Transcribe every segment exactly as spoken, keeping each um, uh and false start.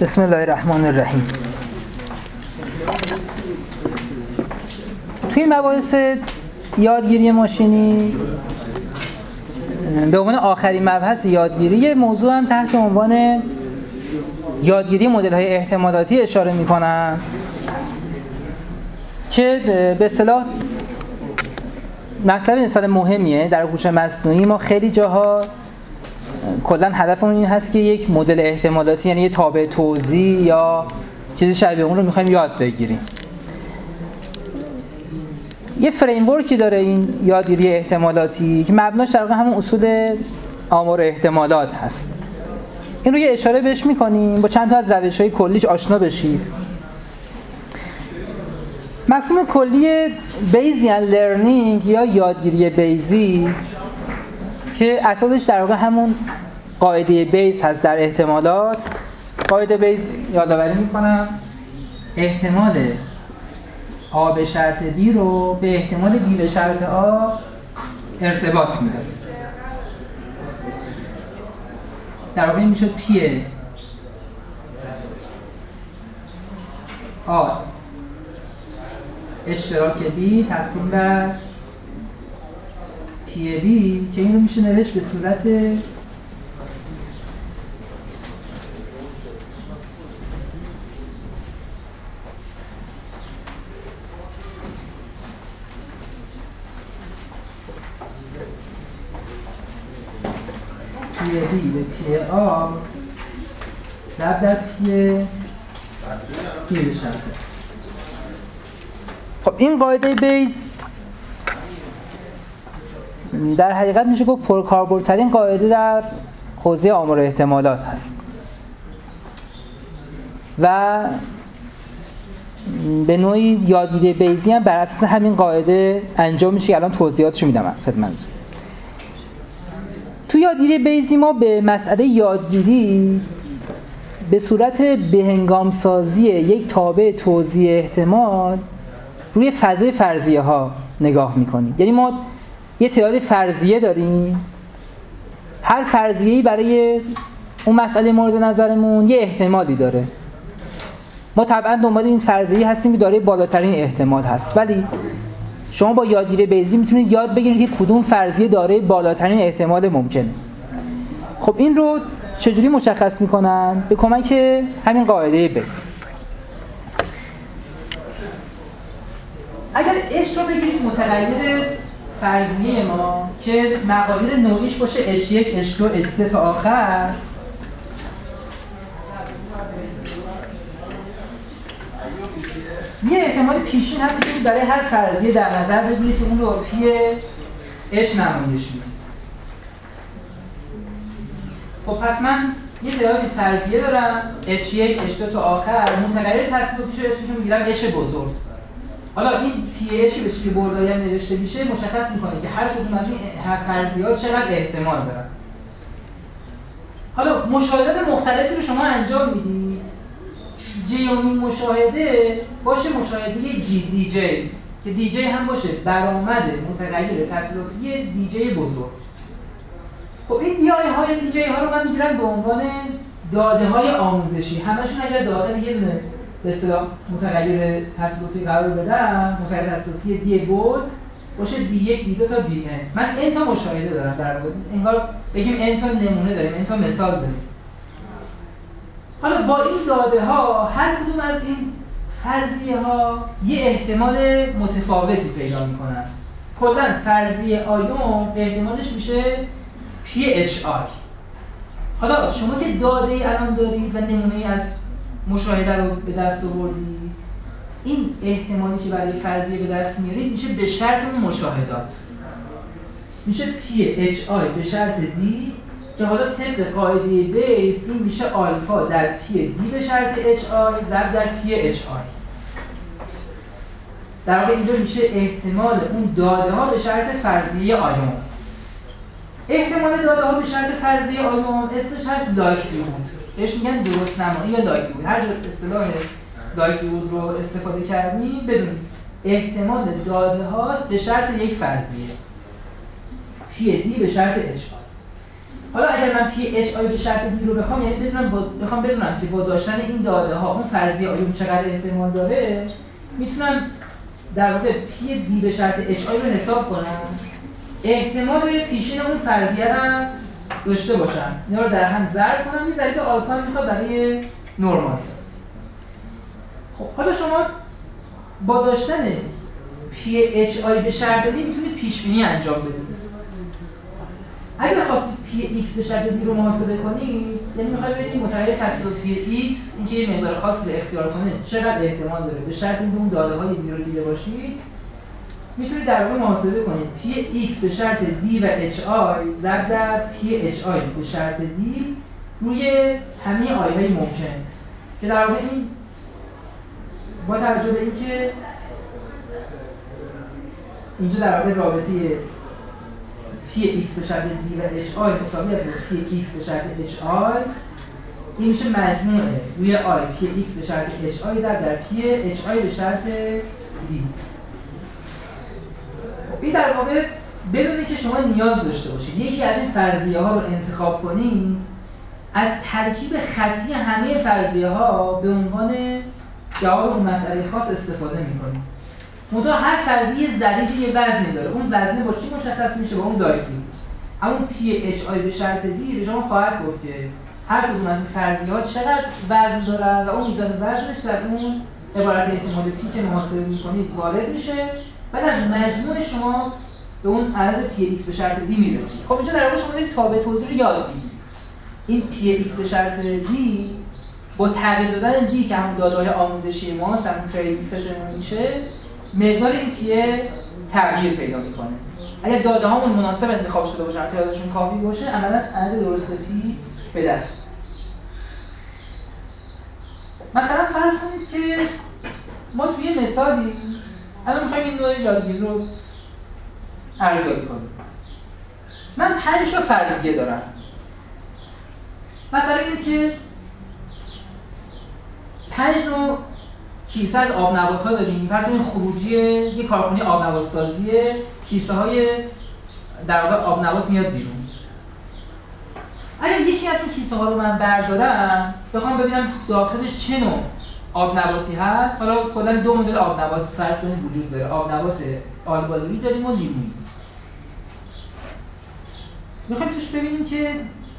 بسم الله الرحمن الرحیم. توی مباحث یادگیری ماشینی به عنوان آخرین مبحث یادگیری یه موضوع هم تحت عنوان یادگیری مدل‌های احتمالاتی اشاره می‌کنم که به اصطلاح مطلب نسبتاً مهمیه. در هوش مصنوعی ما خیلی جاها کلاً هدفمون این هست که یک مدل احتمالاتی، یعنی یه تابع توزیع یا چیزی شبیه اون رو می‌خوایم یاد بگیریم. یه فریم ورکی داره این یادگیری احتمالاتی که مبناش در واقع همون اصول آمار احتمالات هست. این رو یه اشاره بهش می‌کنیم، با چند تا از روش‌های کلیش آشنا بشید. مفهوم کلی بیزیان لرنینگ یا یادگیری بیزی که اساسش در واقع همون قاعده بیز هست در احتمالات. قاعده بیز یادآوری می‌کنم احتمال آ به شرط بی رو به احتمال بی به شرط آ ارتباط میده. در واقع میشه پی آ اشتراک بی تقسیم بر پی بی که این رو میشه نوشت به صورت پی بی به پی آ ضرب در پی پی به شرطه. خب این قاعده بیز در حقیقت میشه گفت پرکاربردترین قاعده در حوزه آمار احتمالات هست و به نوعی یادگیری بیزی هم بر اساس همین قاعده انجام میشه. الان توضیحاتشو میدم خدمتتون. تو یادگیری بیزی ما به مسئله یادگیری به صورت بهنگام سازی یک تابع توزیع احتمال روی فضای فرضیه ها نگاه میکنیم. یعنی ما یه تعداد فرضیه داریم، هر فرضیه‌ای برای اون مسئله مورد نظرمون یه احتمالی داره. ما طبعا دنبال این فرضیه هستیم که داره بالاترین احتمال هست، ولی شما با یادگیری بیزی میتونید یاد بگیرید که کدوم فرضیه داره بالاترین احتمال ممکنه. خب این رو چجوری مشخص میکنن؟ به کمک همین قاعده بیز. اگر اش رو بگیرید متغیر فرضیه ما که مقادیر نوعیش باشه اش یک، اش دو، اش سه تا آخر، یه احتمال پیشین هم میتونید برای هر فرضیه در نظر بگیرید که اون رو پی اش نمایش میده. خب پس من یه تعدادی فرضیه دارم اش یک، اش دو تا آخر، متغیر تصادفیش رو اسمشو میگیرم اش بزرگ. حالا این تی اچی به شکل برداری هم نوشته میشه، مشخص میکنه که هر کدوم از این فرضیه‌ها چقدر احتمال دارن. حالا مشاهدات مختلفی رو شما انجام میدید. جیومین مشاهده باشه مشاهده دی دی جی که دی جی هم باشه برآمد متغیر تصادفی دی جی بزرگ. خب این دی آی های دی جی ها رو من میگیرم به عنوان داده های آموزشی. همشون اگر داخل یه دونه به اصطلاح متغیر تصادفی قرار بدم، متغیر تصادفی دی بود باشه دی یک، دی دو تا دی ان. من ان تا مشاهده دارم، در واقع انگار بگیم ان تا نمونه داریم، ان تا مثال داریم. حالا با این داده ها هر کدوم از این فرضیه ها یه احتمال متفاوتی پیدا میکنن. کلاً فرضیه آیون احتمالش میشه پی اچ آی. حالا شما که داده ای الان دارید و نمونه ای از مشاهده رو به دست آوردید، این احتمالی که برای فرضیه به دست میارید میشه به شرط اون مشاهدات، میشه پی اچ آی به شرط دی که حالا طبق قاعده بیز این میشه آلفا در پی دی به شرط اچ آی ضرب در پی اچ آی. در واقع اینجا میشه احتمال اون داده ها به شرط فرضیه آیون. احتمال داده ها به شرط فرضیه آیون اسمش هست لایکلیهود. بهش میگن درست نمایی یا لایکلیهود. هر جا اصطلاح لایکلیهود رو استفاده کردیم بدونید احتمال داده هاست به شرط یک فرضیه پی دی به شرط اچ آی. حالا اگر من پی اچ آی به شرط دی رو بخوام، یعنی بدونم با بخوام بدونم که با داشتن این داده ها اون فرضیه آیا چقدر احتمال داره، میتونم در واقع پی دی به شرط اچ آی رو حساب کنم، احتمال پیشین اون فرضیه رو داشته باشم، اینا رو در هم ضرب کنم، یه ضریب آلفا میخواد برای نرمال سازی. خب حالا شما با داشتن پی اچ آی به شرط دی میتونید پیش بینی انجام بدید. اگر خواستید پی ایکس به شرط دی رو محاسبه کنید، یعنی میخواید ببینید متغیر تصادفی ایکس اینکه یه مقدار خاصی رو اختیار کنه چقدر احتمال داره به شرط اینکه اون داده های دی رو دیده باشید، میتونید در واقع محاسبه کنید پی ایکس به شرط دی و اچ آی ضرب در پی اچ آی به شرط دی روی همه آی های ممکن، که در واقع این با توجه به اینکه اینجا در واقع رابطه پی ایکس به شرط دی و اچ آی مساوی است با پی ایکس به شرط اچ آی، این میشه مجموعه روی آی پی ایکس به شرط اچ آی ضرب در پی اچ آی به شرط دی. این در واقع بدونید که شما نیاز داشته باشید یکی از این فرضیه ها رو انتخاب کنید، از ترکیب خطی همه فرضیه ها به عنوان جواب اون مسئله خاص استفاده می‌کنید. منتها هر فرضیه ظریفی یه وزنی داره، اون وزنه با چی مشخص میشه؟ با اون دایرکتیو. همون پی اچ آی به شرط دی به شما خواهد گفت که هر کدوم از این فرضیه ها چقدر وزن دارن و اون میزان وزنش در اون عبارت احتمال پی که محاسبه می‌کنید وارد میشه. بعد از مجموع شما به اون عدد پی ایکس به شرط دی میرسید. خب اینجا در واقع شما دارید تابع توضیح رو یاد بگیرید. این پی ایکس به شرط دی با تغییر دادن دی که همون داده‌های آموزشی ماست، همون تریدینگ ستمون میشه، مقدار این پیه تغییر پیدا میکنه. اگر داده هامون مناسب انتخاب شده باشن، تعدادشون کافی باشه، عملاً عدد درست پی به دست. مثلا فرض کنید که ما توی مثالی الان میخوایم این نوع یادگیری رو ارزیابی کنیم. من پنج تا فرضیه دارم. مثلا اینه که پنج نوع کیسه از آب نبات ها داریم. فرض کنید خروجی یک کارخانه آب نبات سازیه، کیسه های در واقع آب نبات میاد بیرون. اگر یکی از این کیسه ها رو من بردارم، بخوام ببینم داخلش چه نوع آب نباتی هست، حالا کلا دو مدل آب نبات فرض کنید وجود داره. آب نبات آلبالویی داریم و لیمویی. میخوایم توش ببینیم که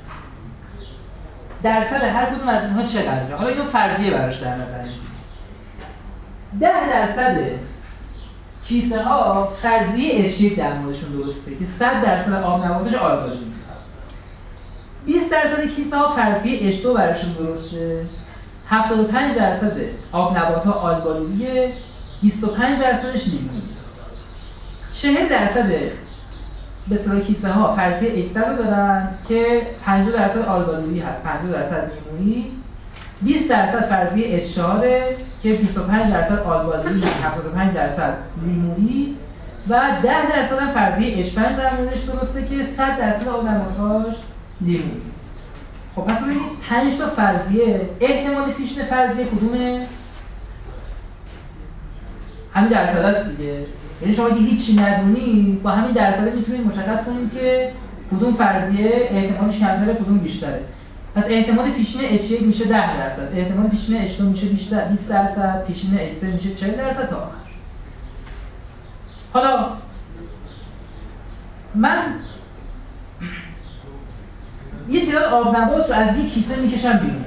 درصد هر کدوم از اینها چقدره. حالا اینو فرضیه براش در نظر میگیریم. ده درصد کیسه ها فرضیه اچ یک در موردشون درسته که صد درصد آب نباتش آلبالویی. بیست درصد کیسه ها فرضیه اچ دو براشون درسته. هفتاد و پنج درصد آب نبات ها آلبالویی، بیست و پنج درصدش لیمویی. چهل درصد به اصطلاح کیسه ها فرضیه اچ سه رو دارن که پنجاه درصد آلبالویی هست، پنجاه درصد لیمویی. بیست درصد فرضیه اچ چهار که بیست و پنج درصد آلبالویی هست، هفتاد و پنج درصد لیمویی و ده درصد هم فرضیه اچ پنج در موردش درسته که صد درصد آب نباتاش لیمویی. خب پس ببینید پنج تا فرضیه، احتمال پیشین فرضیه کدومه؟ همین درصد است دیگه. یعنی شما اگه هیچی ندونید با همین درصد میتونید مشخص کنید که کدوم فرضیه احتمالش کمتره کدوم بیشتره. پس احتمال پیشین اچ یک میشه ده درصد، احتمال پیشین اچ دو میشه بیشتر بیست درصد، پیشین اچ سه میشه چهل درصد تا آخر. حالا من یه تعداد آب نبات رو از یک کیسه میکشم بیرون.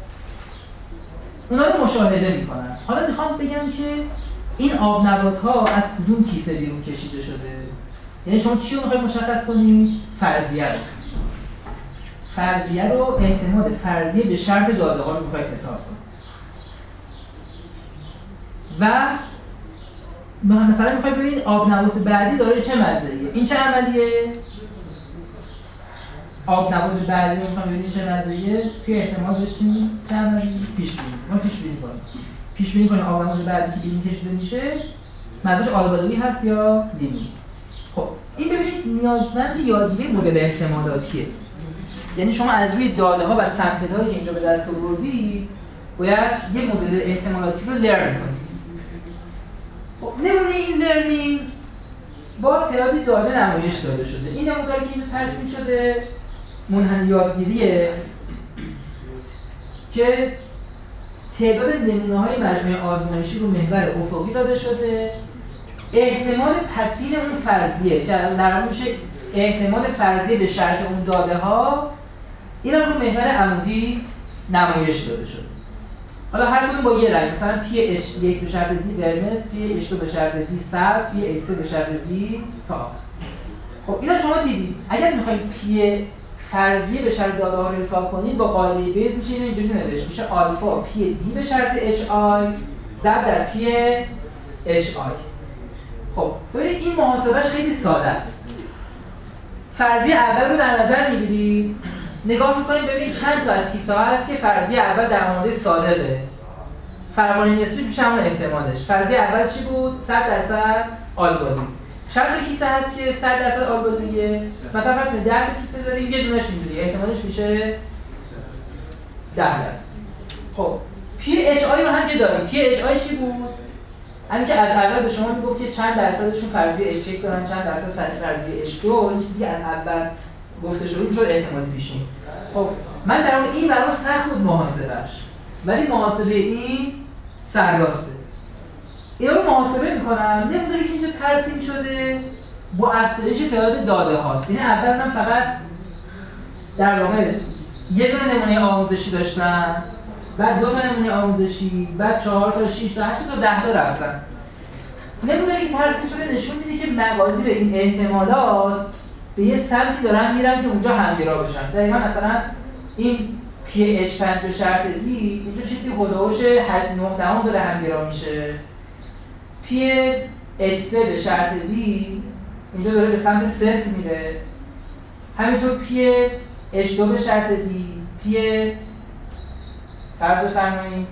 اونا رو مشاهده میکنم. حالا میخوام بگم که این آب نبات ها از کدوم کیسه بیرون کشیده شده. یعنی شما چی رو میخواید مشخص کنید؟ فرضیه رو. فرضیه رو احتمال فرضیه به شرط داده ها رو میخواید حساب کنید. و مثلا میخواید ببینید آب نبات بعدی داره چه مزه‌ایه. این چه عملیه؟ آب نبات بعدی رو میخوایم ببینید چه مزه‌ایه. توی احتمال داشتیم چه عملی؟ پیش بینی. ما پیش بینی کنیم. پیش بینی کنیم آب نبات بعدی که بیرون کشیده میشه مزه‌اش آلبالویی هست یا لیمویی. خب این ببینید نیازمند یادگیری مدل احتمالاتیه. یعنی شما از روی داده ها و سمپل هایی که اینجا به دست آوردید باید یه مدل احتمالاتی رو لرن کنید. خب نمونه این لرنینگ با تعدادی داده نمایش داده شده. این نموداری که اینجا ترسیم شده منحنی یادگیریه که تعداد نمونه‌های مجموعه آزمایشی رو محور افقی داده شده، احتمال پسین اون فرضیه که در واقع میشه احتمال فرضیه به شرط اون داده ها، این رو محور عمودی نمایش داده شده. حالا هر کدوم با یه رنگ، مثلا پی اچ یک به شرط دی قرمز، پی اچ دو به شرط دی سبز، پی اچ سه به شرط دی تا. خب اینا شما دیدید اگر میخواید پی فرضیه به شرط داده ها رو حساب کنید با قاعده بیز میشه اینو اینجوری نوشت، میشه آلفا پی دی به شرط اچ آی ضرب در پی اچ آی. خب ببینید این محاسبهش خیلی ساده است. فرضیه اول رو در نظر میگیرید، نگاه میکنید ببینید چند تا از کیسه ها هست که فرضیه اول در مورد صادقه، فرمانی نسبی میشه همون احتمالش. فرضیه اول چی بود؟ صد درصد آلگوریتم. چند تا کیسه هست که صد درصد آلگوریتمیه؟ مثلا فرض کنید ده تا کیسه داریم، یه دونهش اینجوریه، احتمالش میشه ده درصد. خب پی اچ آی رو هم که داریم. پی اچ آی چی بود؟ همین که از اول به شما میگفت که چند درصدشون فرضیه اچ یک دارن، چند درصد فرضیه اچ دو، این چیزی از اول گفته شده میشد احتمال پیشین. خب من در واقع این برام سخت بود محاسبهش، ولی محاسبه این سرراسته. اینا رو محاسبه میکنم، نمیدونی که اینجا ترسیم شده با افزایش تعداد داده هاست. یعنی اول من فقط در واقع یه دونه نمونه آموزشی داشتم، بعد دو تا نمونه آموزشی، بعد چهار تا، شش تا، هشت تا، ده تا رفتن. نمونه که ترسیم شده نشون میده که مقادیر این احتمالات به یه سمتی دارن میرن که اونجا همگرا بشن. دقیقاً مثلا این پی اچ پنج به شرط دی اینجا چیزی هولوش نه دهم داره همگرا میشه. پی اچ سه به شرط دی اینجا داره به سمت صفر میره. همینطور پی اچ دو به شرط دی، پی فرض بفرمایید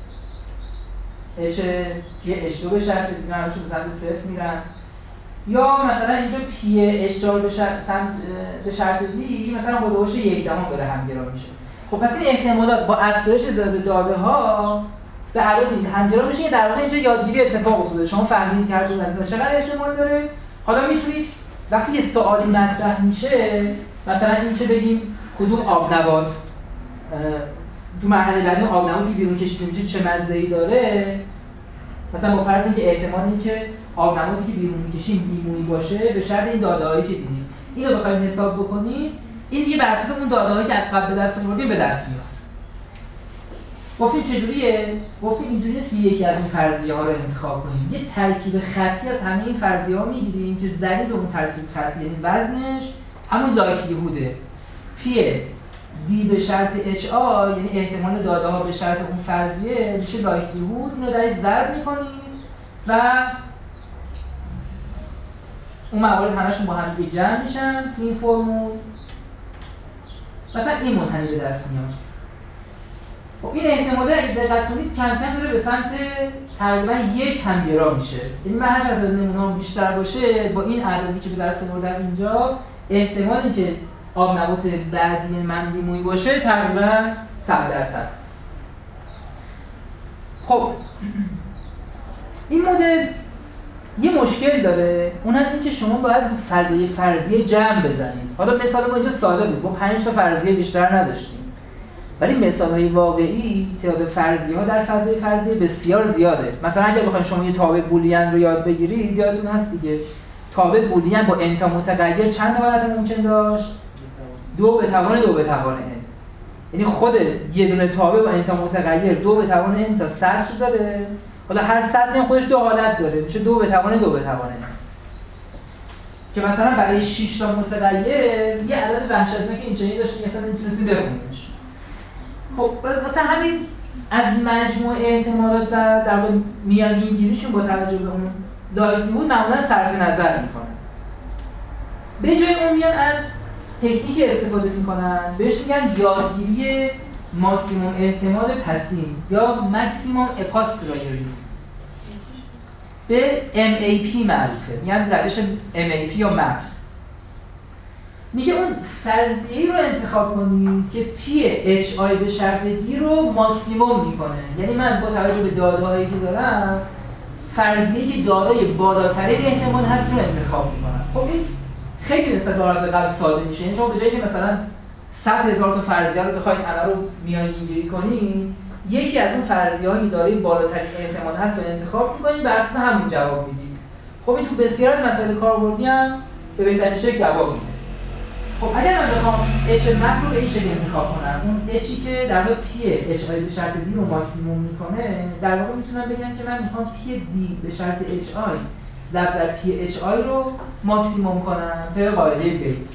اچ پی اچ دو به شرط دی همشون به سمت صفر میرن. یا مثلا اینجا پی اچ چهار به شرط به شرط دی مثلا هولوش یک دهم داره همگرا میشه. خب پس این احتمالات با افزایش داده داده ها به عدد همگرا میشه. در واقع اینجا یادگیری اتفاق افتاده. شما فهمیدید که هر دونه از اینا چقدر احتمال داره. حالا میتونید وقتی یه سوالی مطرح میشه، مثلا این که بگیم کدوم آب نبات تو مرحله بعدی آب نباتی بیرون کشیده میشه چه مزه‌ای داره، مثلا با فرض اینکه احتمال اینکه آب نباتی که بیرون میکشیم لیمونی باشه به شرط این داده‌هایی که دیدیم اینو بخوایم حساب بکنیم، این دیگه بر اساس اون داده‌هایی که از قبل به دست آوردیم به دست میاد. گفتیم چجوریه؟ گفتیم اینجوری نیست که یکی از این فرضیه‌ها رو انتخاب کنیم. یه ترکیب خطی از همه این فرضیه‌ها میگیریم که ضریب اون ترکیب خطی یعنی وزنش همون لایکلیهوده. پی دی به شرط اچ آی یعنی احتمال داده ها به شرط اون فرضیه میشه لایکلیهود، اینو در ضرب می‌کنیم و اون موارد همشون با هم دیگه جمع میشن تو این فرمول. مثلا این منحنی به دست میاد. خب این احتمال اگه دقت کنید کم کم داره به سمت تقریبا یک همگرا میشه. یعنی من هر چقدر نمونه‌ام بیشتر باشه با این عددی که به دست آوردم اینجا، احتمالی که آب نبات بعدی من لیمویی باشه تقریبا صد درصد است. خب این مدل یه مشکل داره، اونم این که شما باید فضای فرضیه جمع بزنید. حالا مثال ما اینجا ساده بود، ما پنج تا فرضیه بیشتر نداشتیم. ولی مثال‌های واقعی تعداد فرضیه‌ها در فضای فرضیه بسیار زیاده. مثلا اگه بخواید شما یه تابع بولیان رو یاد بگیرید، یادتون هست دیگه تابع بولیان با n تا متغیر چند حالت ممکن داشت؟ دو به توان دو به توان n. یعنی خود یه دونه تابع با n تا متغیر دو به توان n تا سطر داره. حالا هر سطری هم خودش دو حالت داره، میشه دو به توان دو به توان n. که مثلا برای شش تا متغیر یه عدد وحشتناک اینچنینی داشتیم مثلا میتونستیم بخونیمش. خب مثلا همین از مجموع احتمالات و در واقع میانگین گیریشون با توجه به اون لایکلیهود معمولا صرف نظر میکنن. به جای اون میان از تکنیک استفاده میکنن بهش میگن یادگیری ماکسیموم احتمال پسین یا ماکسیموم اپاسترایری. به ام ای پی معروفه، میگن روش ام ای پی یا مپ. میگه اون فرضیه‌ای رو انتخاب کنید که پی اچ آی به شرط دی رو ماکسیموم میکنه. یعنی من با توجه به داده‌هایی که دارم فرضیه‌ای که دارای بالاترین احتمال هست رو انتخاب میکنم. خب این خیلی نسبت به حالت قبل ساده میشه. یعنی شما به جایی که مثلا صد هزار تا فرضیه رو بخواید همه رو میانگینی کنید، یکی از اون فرضیه‌های دارای بالاترین احتمال هست رو انتخاب می‌کنید، بر اساس همون جواب میدید. خب این تو بسیار از مسائل کاربردی هم به بهترین شکل جواب میده. خب اگر من بخوام اچ مپ رو به این شکل انتخاب کنم، اون اچی که در واقع پی اچ آی به شرط دی رو ماکسیموم میکنه، در واقع میتونم بگم که من میخوام پی دی به شرط اچ آی ضرب در پی اچ آی رو ماکسیموم کنم طبق قاعده بیس.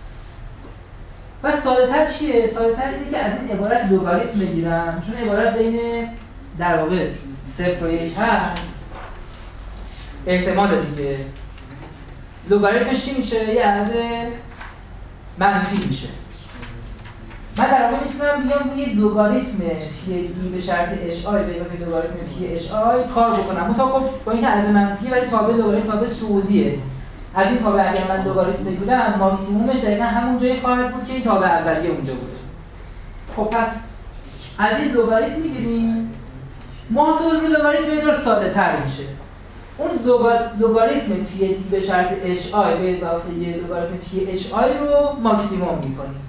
و ساده‌تر چیه؟ ساده‌تر اینه که از این عبارت لگاریتم بگیرم، چون عبارت بین در واقع صفر و یک هست، احتمال دیگه. لگاریتمش چی میشه؟ یه عدد منفی میشه. من در واقع میتونم بیام روی لگاریتم پی دی به شرط اچ آی به اضافه لگاریتم پی اچ آی کار بکنم. منتها خب با اینکه عدد منفیه ولی تابع لگاریتم تابع صعودیه. از این تابع اگر من لگاریتم بگیرم ماکسیمومش دقیقاً همون جایی خواهد بود که این تابع اولیه اونجا بوده. خب پس از این لگاریتم میگیریم، محاسبه روی لگاریتم یه دور ساده‌تر میشه. اون لگاریتم پی دی به شرط اچ آی به اضافه یه لگاریتم پی اچ آی رو ماکسیموم میکنیم.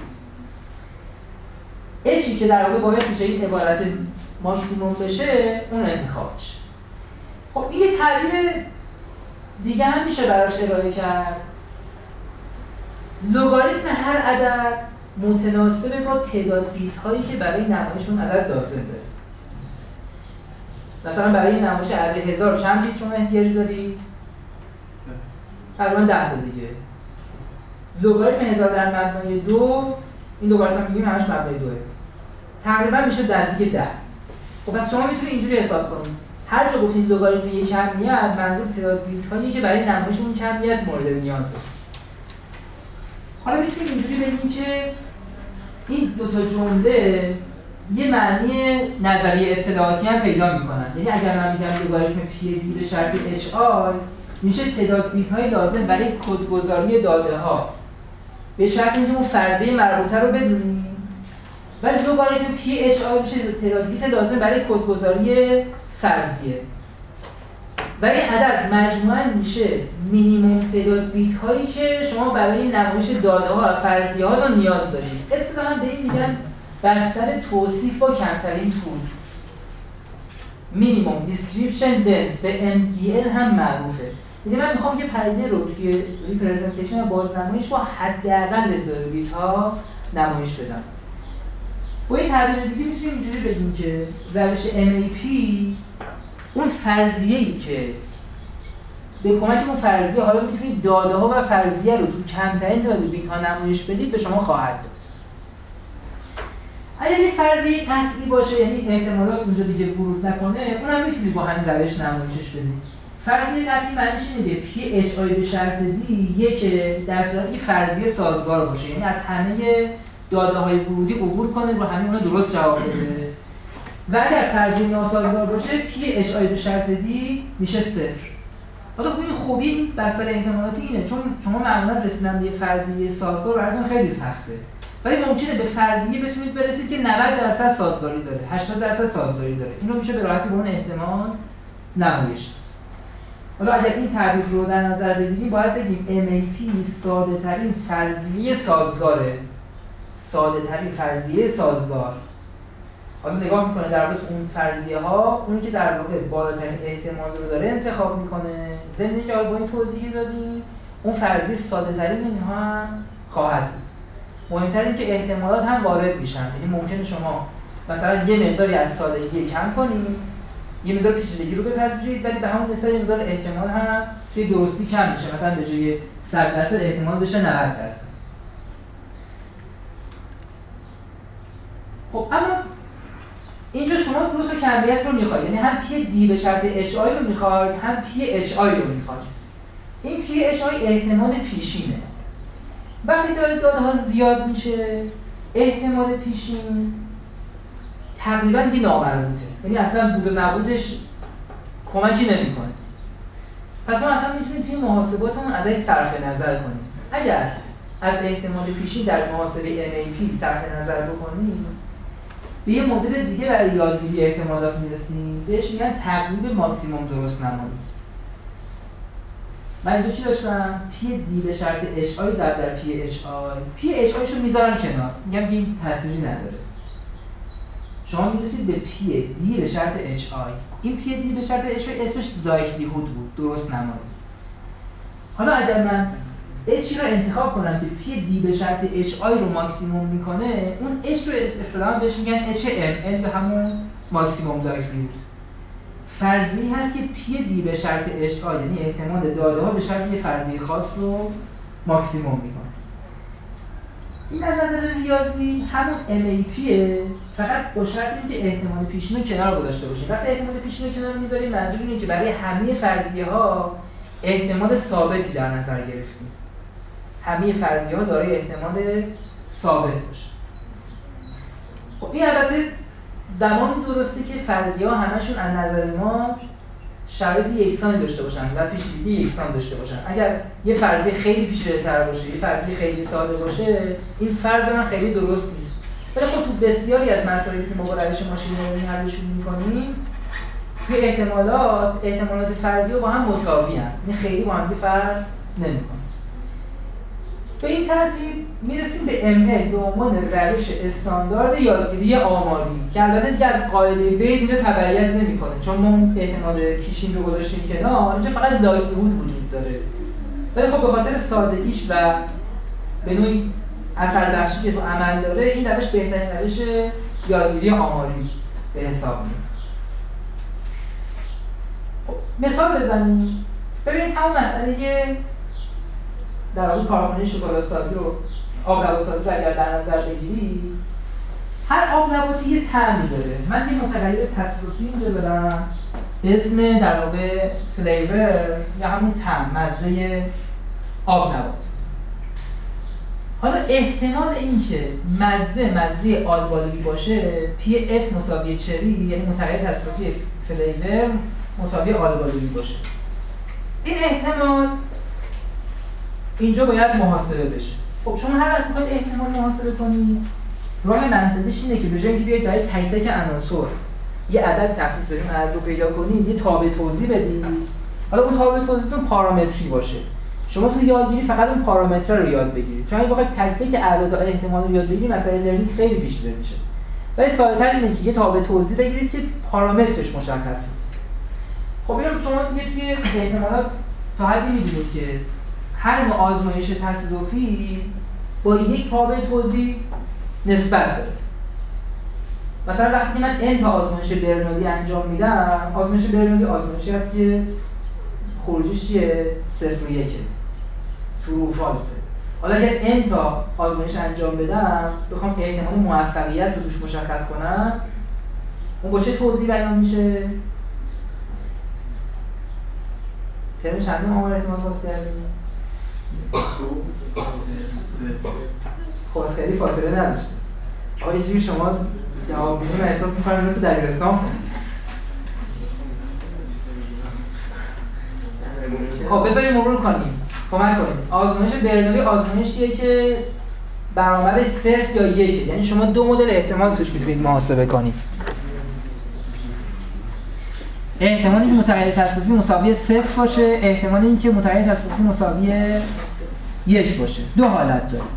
اچی که در واقع باعث میشه این عبارت ماکسیموم بشه، اون انتخاب میشه. خب این یه تعبیر دیگه هم میشه براش ارائه کرد. لگاریتم هر عدد متناسب با تعداد بیت هایی که برای نمایش اون عدد لازم داره. مثلا برای نمایش عدد هزار چند بیت رو احتیاج داری؟ تقریبا ده تا دیگه. لگاریتم هزار در مبنای دو، این لگاریتم میگیم همش مبنای دو هست. تقریبا میشه نزدیک ده. خب پس شما میتونید اینجوری حساب کنید. هر جا گفتید لگاریتم یک کمیت، منظور تعداد بیت هایی که برای نمایش اون کمیت مورد نیازه. حالا میتونیم اینجوری بگیم که این دو تا جمله یه معنی نظریه اطلاعاتی هم پیدا میکنن. یعنی اگر من میگم لگاریتم پی دی به شرط اچ آی میشه تعداد بیت های لازم برای کدگذاری داده ها به شرط اینکه اون فرضیه مربوطه رو بدونیم، ولی لگاریتم پی اچ آی میشه تعداد بیت لازم برای کدگذاری فرضیه. ولی عدد مجموعاً میشه مینیمم تعداد بیت هایی که شما برای نمایش داده ها و فرضیه ها رو نیاز دارید. اصطلاحاً به این میگن بستر توصیف با کمترین طول. مینیمم دیسکریپشن دنس به ام دی ال هم معروفه. یعنی من میخوام یه پدیده رو توی ریپرزنتیشن و بازنمایش با حداقل تعداد بیت ها نمایش بدم. با این تعبیر دیگه میتونیم اینجوری بگیم که روش ام ای پی اون فرضیه‌ای که به کمک اون فرضیه حالا میتونید داده ها و فرضیه رو تو کمترین تعداد بیت ها نمایش بدید به شما خواهد داد. اگر یه فرضیه قطعی باشه، یعنی احتمالات اونجا دیگه ورود نکنه، اونم میتونید با همین روش نمایشش بدید. فرضیه قطعی معنیش اینه که پی اچ آی به شرط دی یک در صورتی که فرضیه سازگار باشه، یعنی از همه داده های ورودی عبور کنه رو همین اون درست جواب بده. و اگر فرضیه ناسازگار باشه پی اچ آی به شرط دی میشه صفر. حالا خب این خوبی این بستر احتمالاتی اینه، چون شما معمولا رسیدن به فرضیه سازگار براتون خیلی سخته. ولی ممکنه به فرضیه بتونید برسید که نود درصد سازگاری داره، هشتاد درصد سازگاری داره. اینو میشه به راحتی به اون احتمال نمایش داد. حالا اگر این تعریف رو در نظر بگیریم باید بگیم ام ای پی ساده ترین فرضیه سازگاره. ساده ترین فرضیه سازگار. حالا نگاه میکنه در واقع اون فرضیه ها، اونی که در واقع بالاترین احتمال رو داره انتخاب میکنه. ضمن اینکه با این توضیحی دادیم اون فرضیه ساده ترین اینها هم خواهد بود. مهمتر این که احتمالات هم وارد میشن. یعنی ممکنه شما مثلا یه مقداری از سادگی کم کنید، یه مقدار پیچیدگی رو بپذیرید، ولی به همون مثال یه مقدار احتمال هم توی درستی کم میشه. مثلا به جای صد درصد احتمال بشه نود درصد. خب اما اینجا شما دو تا کمیت رو میخواید، یعنی هم پی دی به شرط اچ آی رو میخواید، هم پی اچ آی رو میخواید. این پی اچ آی احتمال پیشینه. وقتی داده ها زیاد میشه، احتمال پیشین تقریبا دیگه نامربوطه. یعنی اصلا بود و نبودش کمکی نمیکنه. پس ما اصلا میتونیم توی محاسباتمون ازش صرف نظر کنیم. اگر از احتمال پیشین در محاسبه ام ای پی صرف نظر بکنیم، به یه مدل دیگه برای یادگیری احتمالات میرسیم، بهش میگن تقریب ماکسیموم درست نمایی. من اینجا چی داشتم؟ پی دی به شرط اچ آی ضرب در پی اچ آی. پی اچ آیش رو میذارم کنار، میگم که این تأثیری نداره. شما میرسید به پی دی به شرط اچ آی. این پی دی به شرط اچ آی اسمش لایکلیهود بود، درست نمایی. حالا اگر من اچ رو انتخاب کنم که پی دی به شرط اچ آی رو ماکسیموم میکنه، اون اچ رو اصطلاحاً بهش میگن اچ ام ال به همون ماکسیموم لایکلیهود. فرضی هست که پی دی به شرط اچ آی یعنی احتمال داده ها به شرط یه فرضیه خاص رو ماکسیموم میکنه. این از نظر ریاضی همون ام ای پیه، فقط با شرط اینکه احتمال پیشین رو کنار گذاشته باشیم. وقتی احتمال پیشین رو کنار میذاریم منظور اینه که برای همه فرضیه ها احتمال ثابتی در نظر گرفتیم. همه فرضیه ها دارای احتمال ثابت باشه. خب این البته زمانی درسته که فرضیه ها همشون از نظر ما شرایط یکسانی داشته باشن و پیچیدگی یکسان داشته باشن. اگر یه فرضیه خیلی پیچیده‌تر باشه، یه فرضیه خیلی ساده باشه، این فرض من خیلی درست نیست. ولی خب تو بسیاری از مسائلی که ما با روش ماشین لرنینگ حلشون می‌کنیم، توی احتمالات، احتمالات فرضی با هم مساوی هستند. یعنی خیلی با هم فرق نمی‌کنه. به این ترتیب میرسیم به ام ال به عنوان روش استاندارد یادگیری آماری که البته دیگه از قاعده بیز اینجا تبعیت نمی‌کنه، چون ما احتمال پیشین رو گذاشتیم کنار، اینجا فقط لایکلیهود وجود داره. ولی خب به خاطر سادگیش و به نوعی اثر بخشی که تو عمل داره، این روش بهترین روش یادگیری آماری به حساب میاد. مثال بزنیم. ببینید همون مسئله در واقع کارخانه شکلات سازی رو، آب نبات سازی رو اگر در نظر بگیری، هر آب نباتی یه طعمی داره. من یه متغیر تصادفی اینجا دارم به اسم در واقع فلیور یا همون طعم، مزه آب نبات. حالا احتمال اینکه مزه مزه آلبالویی باشه پی اف مساوی چری، یعنی متغیر تصادفی فلیور مساوی آلبالویی باشه. این احتمال اینجا باید محاسبه بشه. خب شما هر وقت می‌خواید احتمال محاسبه کنید، راه منطقیش اینه که به جای اینکه بیاید برای تک تک عناصر یه عدد تخصیص بدید، عدد رو پیدا کنید، یه تابع توزیع بدید. حالا اون تابع توزیعتون پارامتری باشه. شما تو یادگیری فقط اون پارامترها رو یاد بگیرید. چون اگه بخواید تک تک اعداد احتمال رو یاد بگیرید، مسئله لرنینگ خیلی پیچیده میشه. ولی ساده‌تر اینه که یه تابع توزیع بگیرید که پارامترش مشخص است. خب اینو شما دیگه توی احتمالات تا حدی می‌دونید که هر نوع آزمایش تصادفی با یک تابع توزیع نسبت داره. مثلا وقتی من n تا آزمایش برنولی انجام میدم، آزمایش برنولی آزمایشی هست که خروجیش چیه؟ صفر و یکه. true و false. حالا اگر n تا آزمایش انجام بدم، بخوام احتمال موفقیت رو توش مشخص کنم، اون با چه توزیع بیان میشه؟ ترم چندم آمار احتمال باز کردیم؟ خب خیلی فاصله نداشته. آقا یه جوری شما جواب میدید، من احساس می‌کنم اینو تو دبیرستان کنید. خب بذاریم مرور کنیم. کمک کنید. آزمایش برنولی آزمایشیه که برآمدش صفر یا یکه. یعنی شما دو مدل احتمال توش میتونید محاسبه کنید. احتمال اینکه متغیر تصادفی مساوی صفر باشه، احتمال اینکه متغیر تصادفی مساوی یک باشه. دو حالت داره.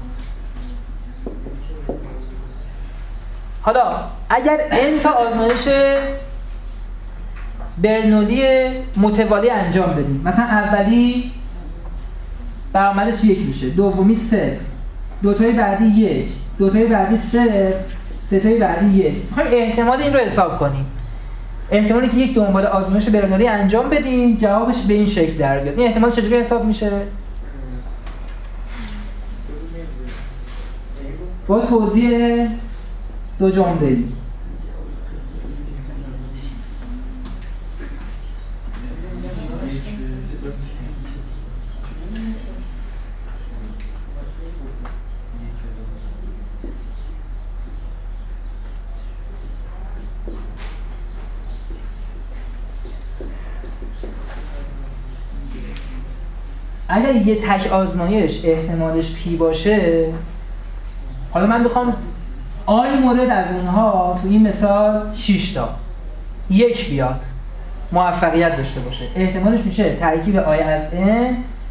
حالا اگر n تا آزمایش برنولی متوالی انجام بدیم، مثلا اولی برآمدش یک میشه، دومی صفر، دوتای بعدی یک، دوتای بعدی صفر، سه‌تای بعدی یک. می‌خوایم احتمال این رو حساب کنیم. احتمالی که یک دنبال آزمایش برنولی انجام بدیم، جوابش به این شکل در بیاد. این احتمال چجوری حساب میشه؟ با توزیع دو جمله‌ای. اگر یه تک آزمایش احتمالش پی باشه، حالا من بخوام آی مورد از اونها تو این مثال شش تا یک بیاد موفقیت داشته باشه، احتمالش میشه ترکیب آی از n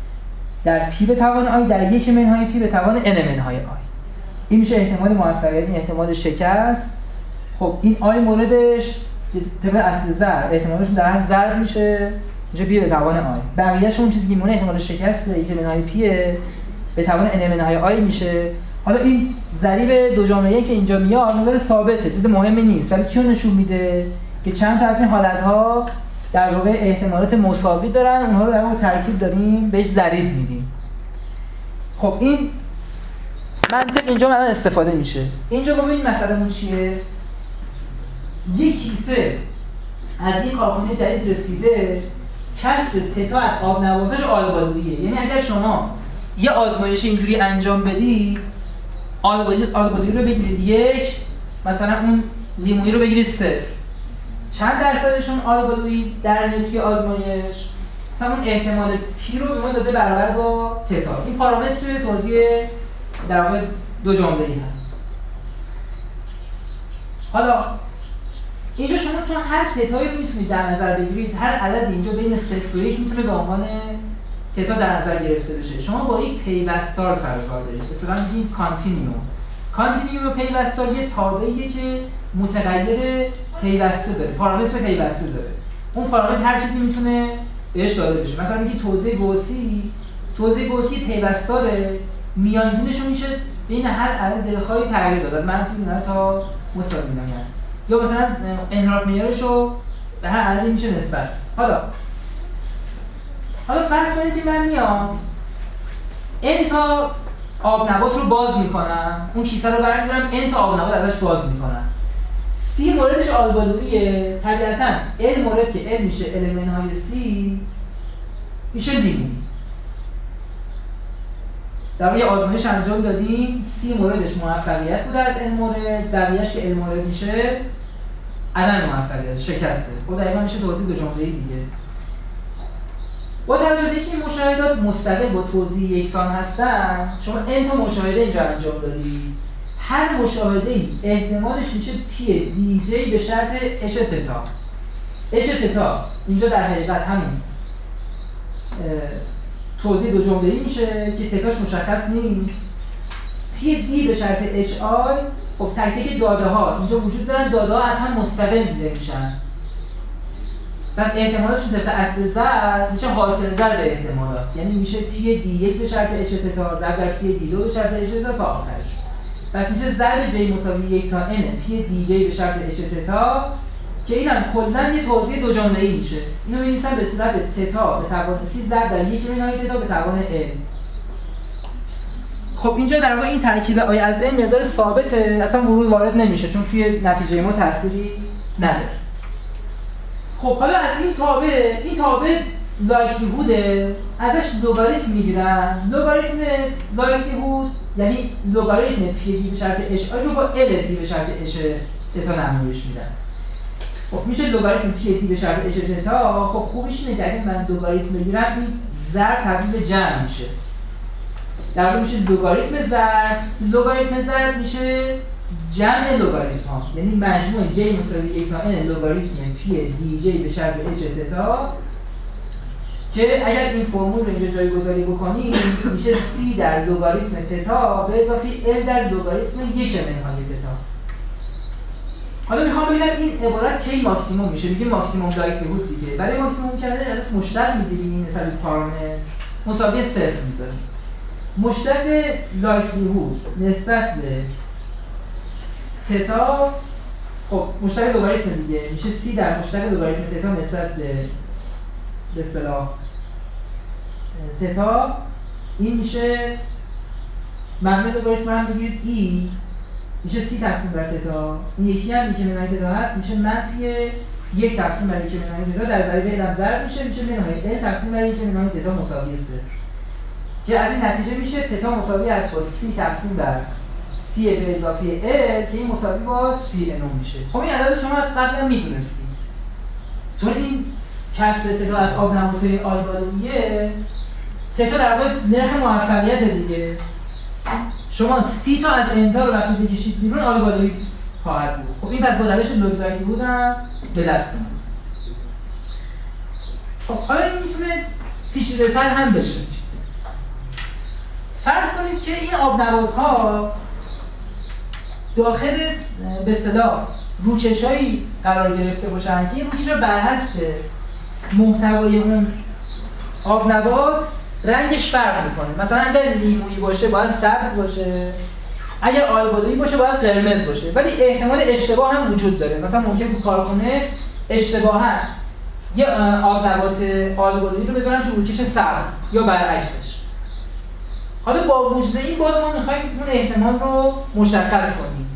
در پی به توان آی در یک منهای پی به توان ان منهای آی. این میشه احتمال موفقیت، این احتمال شکست. خب این آی موردش طبق اصل ضرب احتمالش در هم ضرب میشه، اینجا پی به توان آی. بقیه‌اش اون چیزی که میمونه احتمال شکسته، یک منهای پیه به توان ان منهای آی میشه. حالا این ضریب دو جامعه‌ای که اینجا میاد مقدار ثابته، چیز مهمی نیست، ولی کیو نشون میده که چند تا از این حالت‌ها در واقع احتمالات مساوی دارن، اونها رو در واقع ترکیب داریم بهش ضریب میدیم. خب این منطق اینجا مثلا استفاده میشه. اینجا ببینید مسئله‌مون چیه؟ یک کیسه از یک کارخونه جدید رسیده، کسب تتا از آب نباتاش آلبالویه. یعنی اگر شما یه آزمایش اینجوری انجام بدی، آلبالویی رو بگیرید یک، مثلا اون لیمویی رو بگیرید صفر، چند درصدشون آلبالویی در نتیجه آزمایش؟ مثلا اون احتمال پی رو به ما داده برابر با تتا. این پارامتر توضیح در واقع دو جمله‌ای هست. حالا اینجا شما چون هر تتایی رو میتونید در نظر بگیرید، هر عدد اینجا بین صفر و یک میتونه به عنوان تتا در نظر گرفته بشه. شما با یک پیوستار سر و کار دارید، اصطلاحاً میگیم کانتینیوم. کانتینیوم پیوستار یه تابعیه که متغیر پیوسته داره، پارامتر پیوسته داره. اون پارامتر هر چیزی میتونه بهش داده بشه. مثلا میگی توزیع گوسی، توزیع گوسی پیوستاره، میانگینش میشه بین هر عدد دلخواهی تغییر داد، از منفی میاد تا مساوی میاد. یا مثلا انحراف معیارش رو به هر عددی میشه نسبت. حالا حالا فرض کنید که من میام n تا آب نبات رو باز میکنم، اون کیسه رو برمی‌دارم n تا آب نبات ازش باز میکنم. C موردش آلبالویه، طبیعتاً L مورد که L میشه L منهای C میشه لیمویی. در واقع آزمایش انجام دادیم، C موردش موفقیت بوده از L مورد، بقیه‌اش که L مورد میشه عدم موفقیت، شکسته. خب دقیقاً میشه توضیح دو جمله‌ای دیگه. با توجه به اینکه مشاهدات مستقل با توزیع یکسان هستن، شما n تا مشاهده اینجا انجام دادی. هر مشاهده‌ای احتمالش میشه پی دی جی به شرط اچ تتا. اچ تتا اینجا در حقیقت همین توزیع دو جمله‌ای میشه که تتاش مشخص نیست. پی دی به شرط اچ آی، خب تک تک داده ها اینجا وجود دارن، داده ها از هم مستقل دیده میشن. پس احتمالشون طبق اصل ضرب میشه حاصل ضرب احتمالات، یعنی میشه پی دی یک به شرط اچ تتا ضرب در پی دی دو به شرط اچ تتا تا آخرش. پس میشه ضرب جی مساوی یک تا n پی دی جی به شرط اچ تتا که اینم کلاً یه توضیح دو جمله‌ای میشه. اینو می‌نویسن به صورت تتا به توان c ضرب در یک منهای تتا به توان n. خب اینجا در واقع این ترکیب آی از n مقدار ثابته، اصلا ورود وارد نمیشه چون توی نتیجه ما تأثیری نداره. خب حالا از این تابع، این تابع لایکلیهوده، ازش لگاریتم میگیرن. لگاریتم لایکلیهود یعنی لگاریتم پی دی به شرط اچ آی رو با ال دی به شرط اچ تتا نمایش میدن. خب میشه لگاریتم پی دی به شرط اچ تتا. خب خوبیش اینه که اگه من لگاریتم بگیرم این ضرب تبدیل به جمع میشه. در واقع میشه لگاریتم ضرب، لگاریتم ضرب میشه جمع لگاریتم ها، یعنی مجموع j مساوی یک تا n لگاریتم پی دی جی به شرط اچ تتا که اگر این فرمول رو اینجا جایگذاری بکنیم میشه c در لگاریتم تتا به اضافه l در لگاریتم یک منهای تتا. حالا میخوام ببینم این عبارت کی ماکسیموم میشه. میگه ماکسیموم لایکلیهود دیگه. برای ماکسیموم کردن ازش مشتق میگیریم، مثلا پارامتر مساوی صفر میذاریم. مشتق لایکلیهود نسبت به تتا، خب مشتق لگاریتم دیگه میشه c در مشتق لگاریتم تتا نسبت به به اصطلاح تتا. این میشه مبنای لگاریتم رو هم بگیرید e میشه c تقسیم بر تتا. این یکی هم که منهای تتا هست میشه منفی یک تقسیم بر یک منهای تتا در ضریب علم ضرب میشه میشه منهای l تقسیم بر یک منهای تتا مساوی صفر که از این نتیجه میشه تتا مساوی است با c تقسیم بر c به اضافه l که این مساوی با c n میشه. خب این عدد شما از قبل هم میدونستید چون این کسر تتا از آب نباتای آلبالویه، تتا در واقع نرخ موفقیت دیگه. شما سی تا از انتا رو وقتی بکشید بیرون آلبالویی خواهد بود. خب این پس با روش لگاریتم هم به دست اومد. خب حالا این میتونه پیچیده‌تر هم بشه. فرض کنید که این آبنبات‌ها داخل به اصطلاح روکشایی قرار گرفته باشن که این روکش رو بر حسب محتوای اون آبنبات رنگش فرق میکنه. مثلا اگر لیمویی باشه باید سبز باشه، اگر آلبالویی باشه باید قرمز باشه، ولی احتمال اشتباه هم وجود داره. مثلا ممکن تو کارخونه اشتباهاً یه آبنبات آلبالویی رو بذارن تو روکش سبز یا برعکسش. حالا با وجود این باز ما میخوایم اون احتمال رو مشخص کنیم.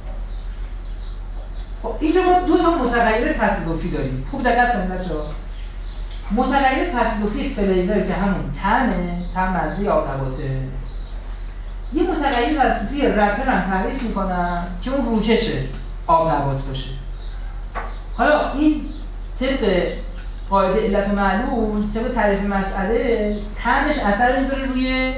خب اینجا ما دو تا متغیر تصادفی داریم. خوب دقت کنید بچه‌ها. متغیر تصادفی فلیور که همون طعمه، طعم مزه آبنباته. یه متغیر تصادفی رپر هم تعریف میکنم که اون روکش آبنبات باشه. حالا این طبق قاعده علت و معلول، طبق تعریف مسئله، طعمش اثر میذاره روی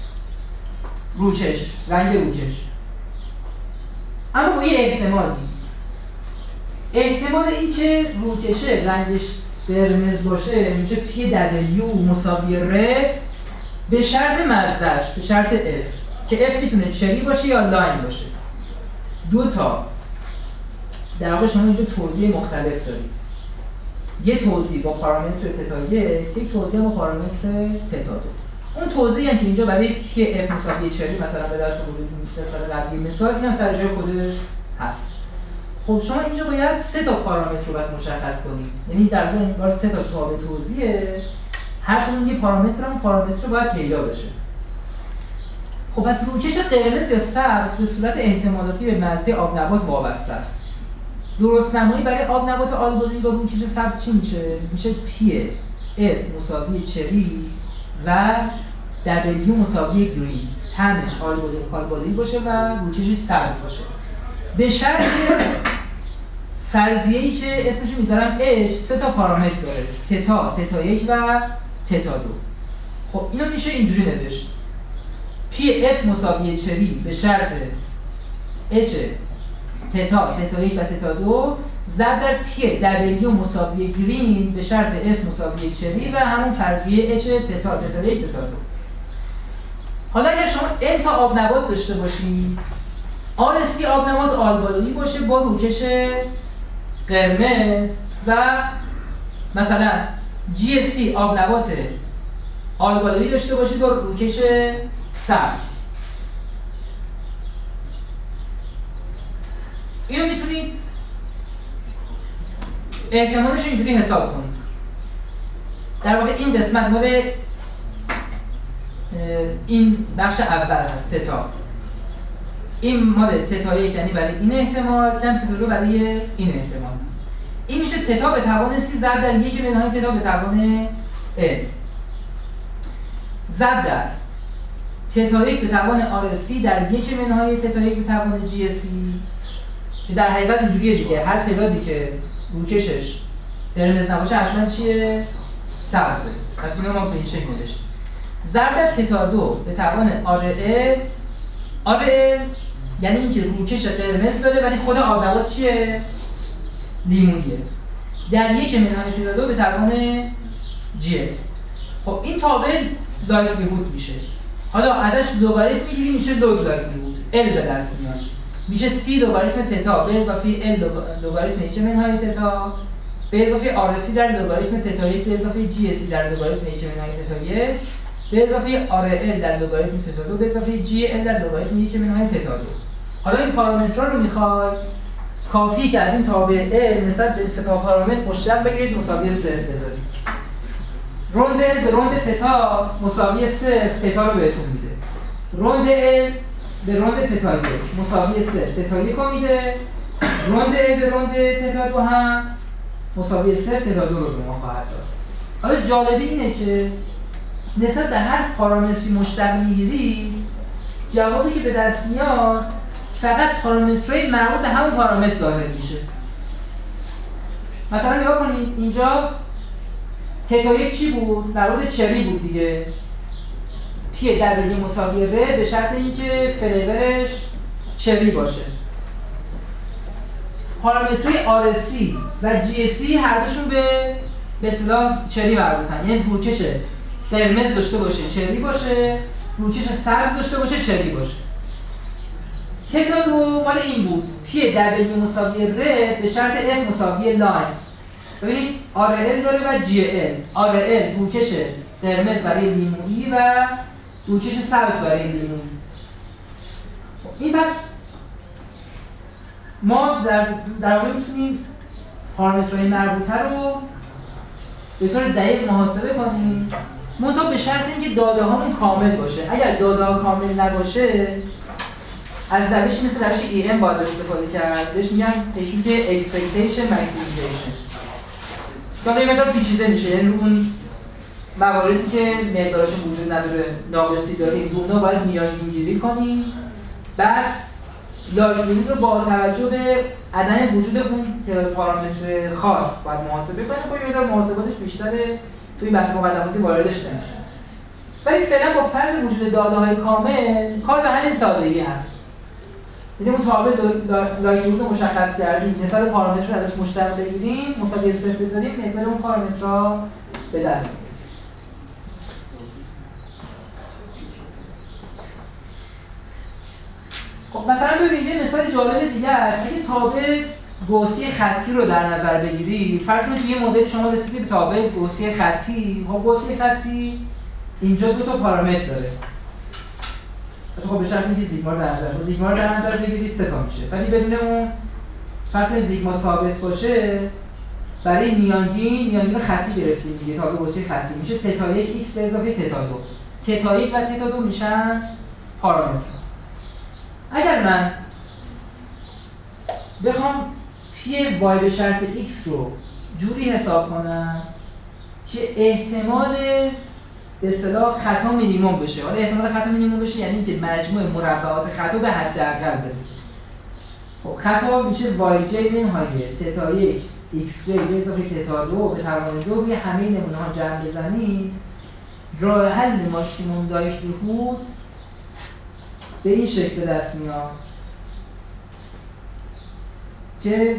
روکش، رنگ روکش. اما با یه احتمالی، احتمال این که روکشه رنگش قرمز باشه میشه پی دبلیو مساوی ر به شرط مزهش، به شرط اف که اف میتونه چری باشه یا لاین باشه. دو تا در واقع شما اینجا توضیح مختلف دارید. یه توضیح با پارامتر تتا یک، یک توضیح با پارامتر تتا دو. اون توضیحی هم که اینجا برای پی اف مساوی چری مثلا به دست آوردید مثلا قبلی مثال، اینم سر جای خودش هست. خب شما اینجا باید سه تا پارامتر رو بس مشخص کنید. یعنی در واقع این بار سه تا تابع توضیحه، هر کدوم یه پارامتر هم پارامتر باید پیدا بشه. خب پس روکش قرمز یا سبز به صورت احتمالاتی به مزه آبنبات وابسته است. درست نمایی برای آبنبات آلبالویی با روکش سبز چی میشه؟ میشه پی اف مساوی چری و دبلیو مساوی گرین. طعمش آلبالویی باشه و روکشش سبز باشه. به شرط فرضیه‌ای که اسمش میذارم H سه تا پارامتر داره، تتا، تتا یک و تتا دو. خب اینو میشه اینجوری نوشت: پی اف مساوی چری به شرط H تتا، تتا یک و تتا دو ضرب در پی دبلیو مساوی گرین به شرط F مساوی چری و همون فرضیه H تتا، تتا یک، تتا دو. حالا اگر شما N تا آبنبات داشته باشید، آر اس تی آبنبات آلبالویی باشه با روکش قرمز و مثلا جی اس تی آبنبات آلبالویی داشته باشید با روکش سبز. اینو میتونید احتمالش اینجوری حساب کنید. در واقع این قسمت مال این بخش اول هست، تتا. این مال تتا یک یعنی برای این احتمال، دم تتا دو برای این احتمال هست. این میشه تتا به توان سی ضرب در یک به نهایت تتا به توان ا ضرب در تتا یک به توان آر اس تی در یک به نهایت تتا یک به توان جی اس سی که در حقیقت اینجوریه دیگه، هر تعدادی که روکشش قرمز نباشه حتما چیه؟ سبزه. پس اینو ما به این شکل نوشتیم. ضرب در تتا دو به توان آر ال، آر ال یعنی اینکه روکش قرمز داره ولی خود آبنبات چیه؟ لیموییه. در یک منهای تتا دو به توان جی. خب این تابع لایکلیهود میشه. حالا ازش لگاریتم میگیریم میشه لوگ لایکلیهود، ال به دست میاد. میشه سی لگاریتم تتا به اضافه ال لگاریتم یک منهای تتا به اضافه آر سی در لگاریتم تتا یک به اضافه جی سی در لگاریتم یک منهای تتا یک به اضافه آر ال در لگاریتم تتا دو به اضافه جی ال در لگاریتم یک منهای تتا دو. حالا این پارامترها رو میخواد کافیه که از این تابع ال نسبت به سه تا پارامتر مشترک بگیرید مساوی صفر بذارید. روند ال به روند تتا مساوی صفر تتا رو بهتون میده. روند ال به روند تتا یک مساوی صفر تتا یک رو میده. روند ال به روند تتا دو هم مساوی صفر تتا دو رو به ما خواهد داد. حالا جالبی اینه که نسبت به هر پارامتری مشترک میگیرید، جوابی که به دست میاد فقط پارامترهای مربوط به همون پارامتر ظاهر میشه. مثلا نگاه کنید اینجا تتا یک چی بود؟ مربوط چری بود دیگه. پی دبلیو مساوی ر به شرط اینکه فلیورش چری باشه. پارامترهای آر اس سی و جی اس سی هر دوشون به به اصطلاح چری مربوطن، یعنی روکش قرمز داشته باشه چری باشه روکش سبز داشته باشه چلی باشه. تتا دو مال این بود پی دبلیو مساوی ر به شرط اف مساوی لاین. ببینید آر ال داره و جی ال. آر ال روکش قرمز برای لیمویی و روکش سبز برای لیمویی. این پس ما در در واقع میتونیم پارامترهای مربوطه رو به طور دقیق محاسبه کنیم، منتها به شرط اینکه داده هامون کامل باشه. اگر داده ها کامل نباشه از روشی مثل روش ای ام باید استفاده کرد. بهش میگن تکنیک اکسپکتیشن ماکسیمیزیشن. که یه مقدار پیچیده میشه، یعنی اون مواردی که مقدارش وجود نداره ناقصی داریم رو اونا باید میانگین گیری کنیم، بعد لایکلیهود رو با توجه به عدم وجود اون پارامتر خاص باید محاسبه کنیم. که یه مقدار محاسباتش بیشتره توی بحث مقدماتی واردش نمیشه. ولی فعلا با فرض وجود داده‌های کامل کار به همین سادگی هست. یعنی اون تابع لایکلیهود رو مشخص کردیم، نسبت پارامتر رو ازش مشتق بگیریم، مساوی صفر بذاریم، مقدار اون پارامترها به دست میاریم. خب مثلا ببینید مثال جالب دیگه است. اگه تابع گوسی خطی رو در نظر بگیرید، فرض کنید توی مدل شما رسیدید به تابع گوسی خطی. خب گوسی خطی اینجا دو تا پارامتر داره. خب به شرط اینکه زیگما رو در نظر بگیرید، زیگما رو در نظر بگیرید سه تا میشه. ولی بدون اون فرض کنید زیگما ثابت باشه، برای میانگین میانگین خطی گرفتیم دیگه. تابع گوسی خطی میشه تتا یک ایکس به اضافه تتا دو. تتا یک و تتا دو میشن پارامتر. اگر من بخوام پی وای به شرط x رو جوری حساب کنم که احتمال به اصطلاح خطا مینیمم بشه. حالا احتمال خطا مینیمم بشه یعنی که مجموع مربعات خطا به حداقل برسه. خب خطا میشه وای جی منهای تتا یک ایکس جی به اضافه تتا دو به توان دو روی همه نمونه ها جمع بزنید. راه حل ماکسیموم لایکلیهود به این شکل به دست میاد که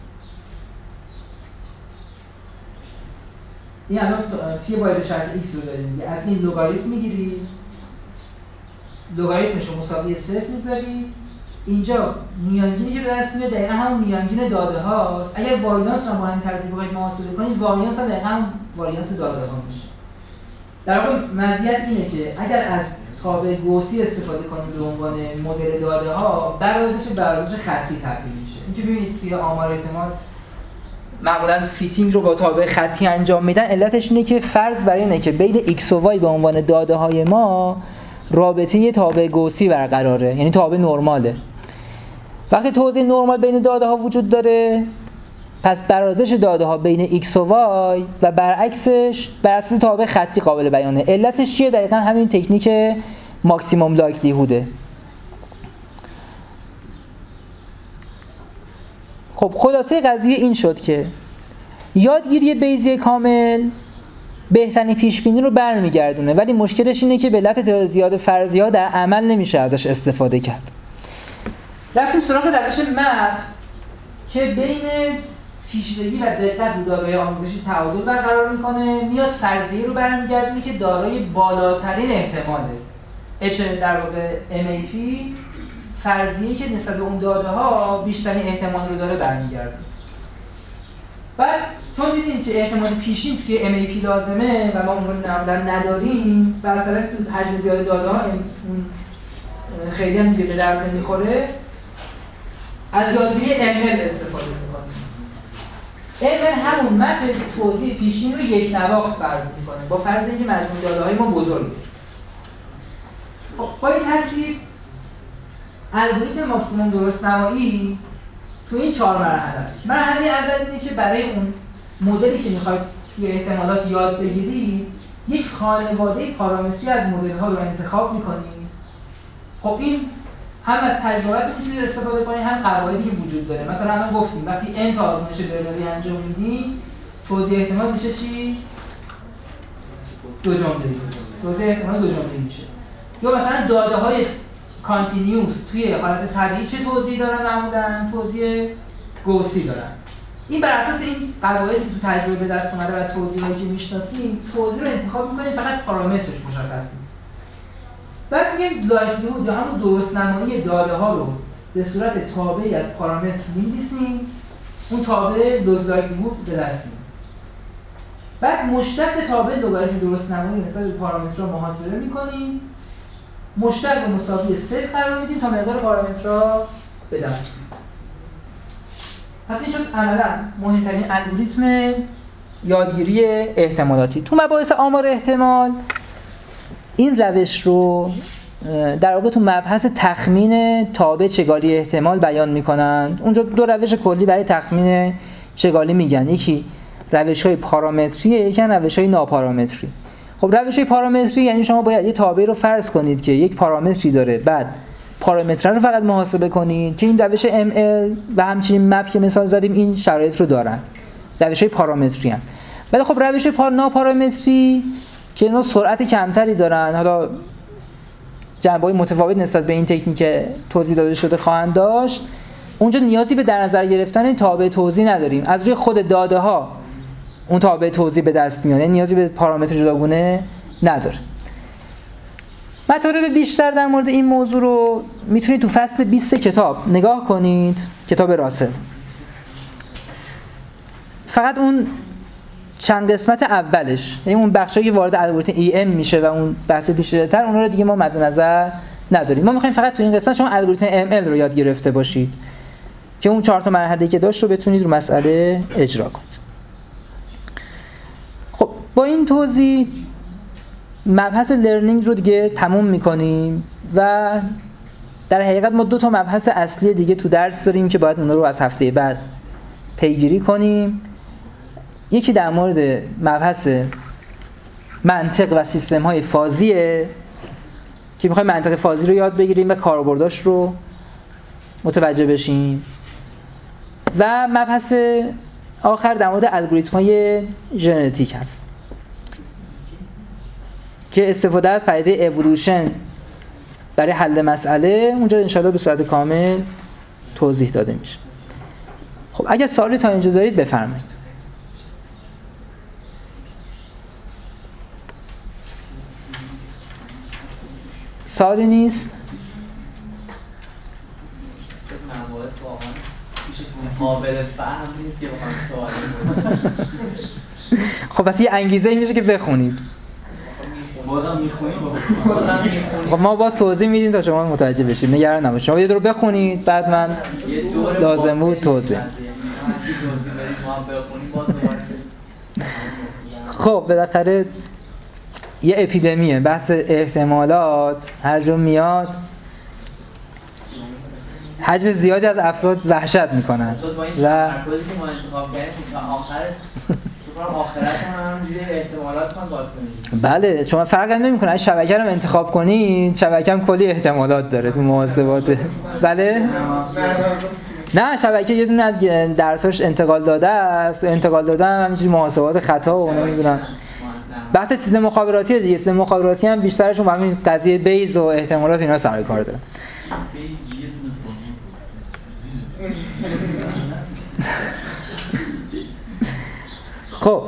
این الان پی وای به شرط x رو داریم. از این لگاریتم میگیرید، لگاریتمش رو مساوی صفر میذارید. اینجا میانگینی که به دست میاد دقیقا همون میانگین داده هاست. اگر واریانس رو با همین ترتیب بخواید محاسبه کنید، واریانس هم دقیقا هم واریانس داده ها میشه. در واقع مزیت اینه که اگر از تابع گوسی استفاده کنیم به عنوان مدل داده ها، برازش برازش خطی تبدیل میشه. اینکه ببینید توی آمار احتمال معمولا فیتینگ رو با تابع خطی انجام میدن. علتش اینه که فرض بر اینه که بین x و y به عنوان داده های ما رابطه یه تابع گوسی برقراره، یعنی تابع نرماله. وقتی توزیع نرمال بین داده ها وجود داره، پس برازش داده ها بین x و y و برعکسش بر اساس تابع خطی قابل بیانه. علتش چیه؟ دقیقاً همین تکنیک ماکسیموم لایکلیهوده. خب خلاصه قضیه این شد که یادگیری بیضی کامل بهترین پیشبینی رو برمیگردونه، ولی مشکلش اینه که به علت زیاد فرضیه‌ها در عمل نمیشه ازش استفاده کرد. رفتیم سراغ روش مپ که بین پیچیدگی و دقت رو دارای آموزشی تعادل برقرار میکنه. میاد فرضیه رو برمیگردونه که دارای بالاترین احتماله. اچ در واقع ام ای پی فرضیه‌ای که نسبت به اون داده ها بیشترین احتمال رو داره برمیگردونه. بعد چون دیدیم که احتمال پیشین توی ام ای پی لازمه و ما اون رو معمولا نداریم و از طرف حجم زیاد داده ها اون خیلی هم دیگه به درد نمیخوره، از یادگیری ام ال استفاده میکنیم. ام ال همون مپ توزیع پیشین رو یک نواخت فرض میکنه با فرض اینکه مجموع داده های ما بزرگه. با این ترکیب الگوریتم ماکسیموم درست نمایی تو این چهار مرحله است. مرحله اول اینه که برای اون مدلی که میخواید توی احتمالات یاد بگیرید یک خانواده پارامتری از مدل ها رو انتخاب میکنید. خب این هم از تجربه‌تون میتونید استفاده کنید، هم قواعدی که وجود داره. مثلا الان گفتیم وقتی n تا آزمایش برنری انجام میدید توزیع احتمال میشه چی؟ دو جمله‌ای. توزیع احتمال دو جمله‌ای میشه. یا مثلا داده های کانتینیوس توی حالت طبیعی چه توزیعی دارن؟ معمولا توزیع گوسی دارن. این بر اساس این قواعدی که تو تجربه به دست اومده و توزیعایی که میشناسیم، توزیع رو انتخاب می‌کنید، فقط پارامترش مشخص نیست. بعد میگیم لایکلیهود یا همون درست‌نمایی داده ها رو به صورت تابعی از پارامتر می‌نویسیم، اون تابع لوگ لایکلیهود به دست میاریم. بعد مشتق تابع لوگاریتم درست‌نمایی نسبت به پارامترها محاسبه می‌کنیم، مشتق رو مساوی صفر قرار میدیم تا مقدار پارامترها به دست بیاریم. پس این شد عملاً مهمترین الگوریتم یادگیری احتمالاتی. تو مباحث آمار احتمال این روش رو در واقع تو مبحث تخمین تابع چگالی احتمال بیان میکنن. اونجا دو روش کلی برای تخمین چگالی میگن، یکی روش‌های پارامتریه، یکی روش‌های ناپارامتری. خب روش‌های پارامتری یعنی شما باید یه تابع رو فرض کنید که یک پارامتری داره، بعد پارامتر رو فقط محاسبه کنید که این روش ام ال و همچنین مپ که مثال زدیم این شرایط رو دارن، روش‌های پارامتری هم. ولی خب روش پار ناپارامتری که اینا سرعت کمتری دارن، حالا جنبه‌های متفاوت نسبت به این تکنیک توضیح داده شده خواهند داشت، اونجا نیازی به در نظر گرفتن تابع توزیع نداریم، از روی خود داده ها اون تابع توزیع به دست میاد، یعنی نیازی به پارامتر جداگونه نداره. مطالب بیشتر در مورد این موضوع رو میتونید تو فصل بیست کتاب نگاه کنید، کتاب راسل. فقط اون چند قسمت اولش، یعنی اون بخشایی که وارد الگوریتم ای ام میشه و اون بحث پیچیده‌تر، اون رو دیگه ما مد نظر نداریم. ما می‌خوایم فقط تو این قسمت شما الگوریتم ام ال رو یاد گرفته باشید که اون چهار تا مرحله‌ای که داشت رو بتونید رو مسئله اجرا کنید. خب با این توضیح مبحث لرنینگ رو دیگه تموم می‌کنیم و در حقیقت ما دو تا مبحث اصلی دیگه تو درس داریم که باید اونها رو از هفته بعد پیگیری کنیم. یکی در مورد مبحث منطق و سیستم‌های فازیه که می‌خوایم منطق فازی رو یاد بگیریم و کاربرداش رو متوجه بشیم، و مبحث آخر در مورد الگوریتم‌های ژنتیک هست که استفاده از پدیده اِوولوشن برای حل مسئله اونجا انشاءالله به صورت کامل توضیح داده میشه. خب اگه سوالی تا اینجا دارید بفرمایید. سوالی نیست؟ مباحث واقعا قابل فهم نیست که بخوام سوالی خب پس یه انگیزه میشه که بخونید. بازم میخونیم بازم میخونیم خب ما باز توضیح میدیم تا شما متوجه بشید، نگران نباشید. شما یه دور بخونید بعد من لازم بود توضیح. خب بالاخره یه اپیدمیه، بحث احتمالات هر جا میاد حجم زیادی از افراد وحشت میکنن و مرکزی که ما انتخاب کردیم تا آخر شما آخرت هم همونجوری احتمالات هم باز کنید. بله شما فرق هم نمیکنه، اگه شبکه رو انتخاب کنید شبکه هم کلی احتمالات داره تو محاسبات. بله نه شبکه یه دونه از درساش انتقال داده است، انتقال داده هم همینجوری محاسبات خطا و نمیدونم بحث سیستم مخابراتی دیگه. سیستم مخابراتی هم بیشترشون با همین قضیه بیز و احتمالات اینا سر کار دارن. خب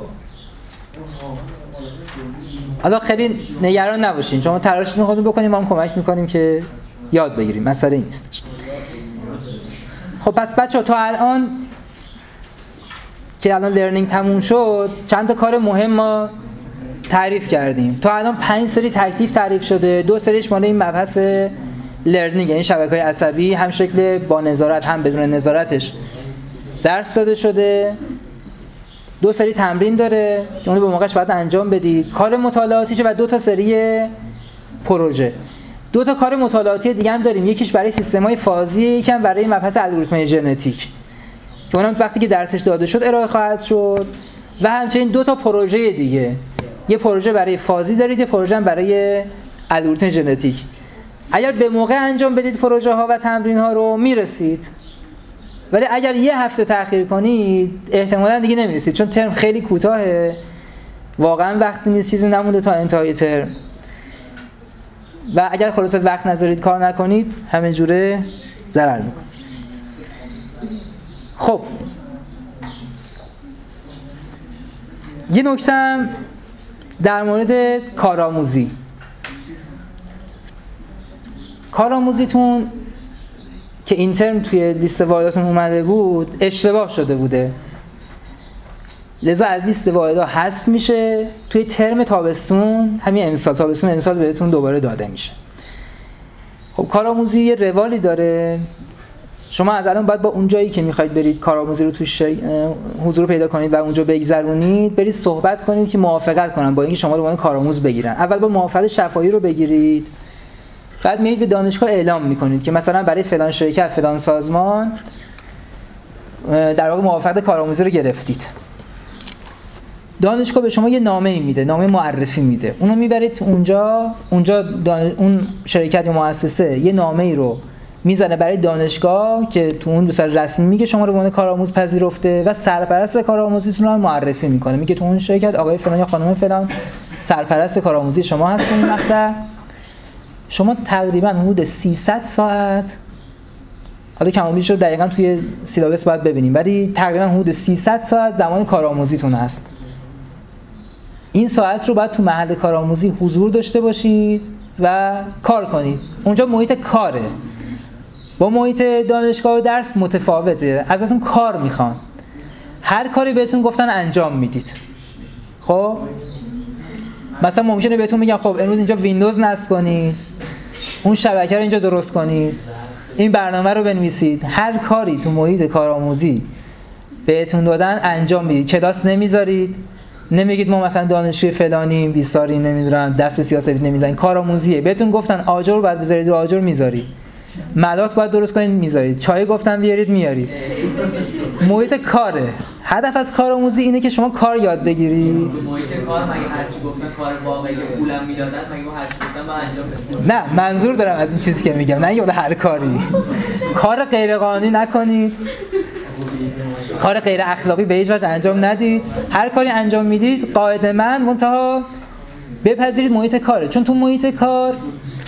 حالا خیلی نگران نباشین، شما تلاشتون خودتون بکنید، ما هم کمک میکنیم که یاد بگیریم، مسئله نیستش. خب پس بچه‌ها تا الان که الان لرنینگ تموم شد چند تا کار مهم ما تعریف کردیم. تا الان پنج سری تکلیف تعریف شده، دو سریش مال این مبحث لرنینگ یعنی شبکه‌های عصبی، هم شکل با نظارت هم بدون نظارتش درس داده شده. دو سری تمرین داره که اون رو به موقعش باید انجام بدید. کار مطالعاتیشه و دو تا سری پروژه. دو تا کار مطالعاتی دیگه هم داریم، یکیش برای سیستم‌های فازی، یکم برای مبحث الگوریتم‌های ژنتیک که اونم وقتی که درسش داده شد ارائه خواهد شد، و همچنین دو تا پروژه دیگه، یه پروژه برای فازی دارید، یه پروژه هم برای الگوریتم ژنتیک. اگر به موقع انجام بدید پروژه ها و تمرین ها رو میرسید، ولی اگر یه هفته تأخیر کنید احتمالاً دیگه نمیرسید، چون ترم خیلی کوتاهه، واقعا وقتی نیست، چیزی نمونده تا انتهای ترم، و اگر خلاصه وقت نذارید کار نکنید همین جوره ضرر میکنید. خب یه نکته در مورد کارآموزی. کارآموزیتون که این ترم توی لیست واحداتون اومده بود اشتباه شده بوده، لذا از لیست واحدها حذف میشه. توی ترم تابستون، همین امسال تابستون امسال بهتون دوباره داده میشه. خب کارآموزی یه روالی داره. شما از الان باید با اون جایی که میخواید برید کارآموزی رو توش حضور پیدا کنید و اونجا بگذرونید، برید صحبت کنید که موافقت کنن با اینکه شما رو به عنوان کارآموز بگیرن. اول با موافقت شفاهی رو بگیرید، بعد میرید به دانشگاه اعلام میکنید که مثلا برای فلان شرکت فلان سازمان در واقع موافقت کارآموزی رو گرفتید. دانشگاه به شما یه نامه‌ای میده، نامه معرفی میده. اونو میبرید اونجا، اونجا دانش... اون شرکت یا مؤسسه یه نامه‌ای رو میزنه برای دانشگاه که تو اون به صورت رسمی میگه شما رو به عنوان کارآموز پذیرفته و سرپرست کارآموزیتون رو معرفی میکنه. میگه تو اون شرکت آقای فلان یا خانم فلان سرپرست کارآموزی شما هستون. این مقطع شما تقریبا حدود سیصد ساعت، حالا کم و بیش رو دقیقاً توی سیلابس باید ببینیم، ولی تقریبا حدود سیصد ساعت زمان کارآموزیتون هست. این ساعت رو باید تو محل کارآموزی حضور داشته باشید و کار کنید. اونجا محیط کاره، با محیط دانشگاه و درس متفاوته. ازتون کار میخوان، هر کاری بهتون گفتن انجام میدید. خب مثلا ممکنه بهتون میگن خب امروز اینجا ویندوز نصب کنید، اون شبکه رو اینجا درست کنید، این برنامه رو بنویسید. هر کاری تو محیط کارآموزی بهتون دادن انجام میدید. کلاس نمیذارید، نمیگید ما مثلا دانشجوی فلانیم بیساریم نمیدونم دست به سیاست نمیزنید. کارآموزیه. بهتون گفتن آجر باید بذارید رو آجر میذارید، ملات باید درست کنید میذارید، چای گفتن بیارید میارید. محیط کاره. هدف از کارآموزی اینه که شما کار یاد بگیرید. محیط کار مگه هر چی گفتن کار واقعی پولم میدادن مگه هر چی گفتن با انجام بدید؟ نه منظور دارم از این چیزی که میگم، نه یاد هر کاری. کار غیر قانونی نکنید، کار غیر اخلاقی به هیچ وجه انجام ندید. هر کاری انجام میدید قاعده‌مند منتها بپذیرید محیط کاره. چون تو محیط کار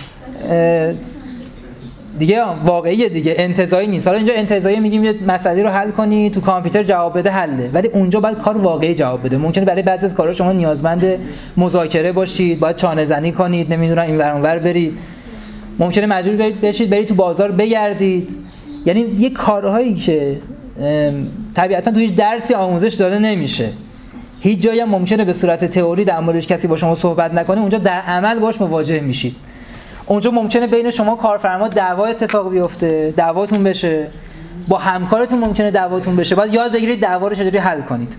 دیگه واقعیه دیگه، انتزاعی نیست. حالا اینجا انتزاعی میگیم یه مسئله رو حل کنی تو کامپیوتر جواب بده حله، ولی اونجا باید کار واقعی جواب بده. ممکنه برای بعضی از کارها شما نیازمند مذاکره باشید، باید چانه زنی کنید، نمیدونم این ور اون ور برید، ممکنه مجبور بشید برید تو بازار بگردید. یعنی یه کارهایی که طبیعتا تو هیچ درسی آموزش داده نمیشه، هیچ جایی هم ممکنه به صورت تئوری در موردش کسی با شما صحبت نکنه، اونجا در عمل باش مواجه میشید. اونجا ممکنه بین شما کارفرما دعوا اتفاق بیفته، دعواتون بشه، با همکارتون ممکنه دعواتون بشه. باید یاد بگیرید دعوا رو چجوری حل کنید.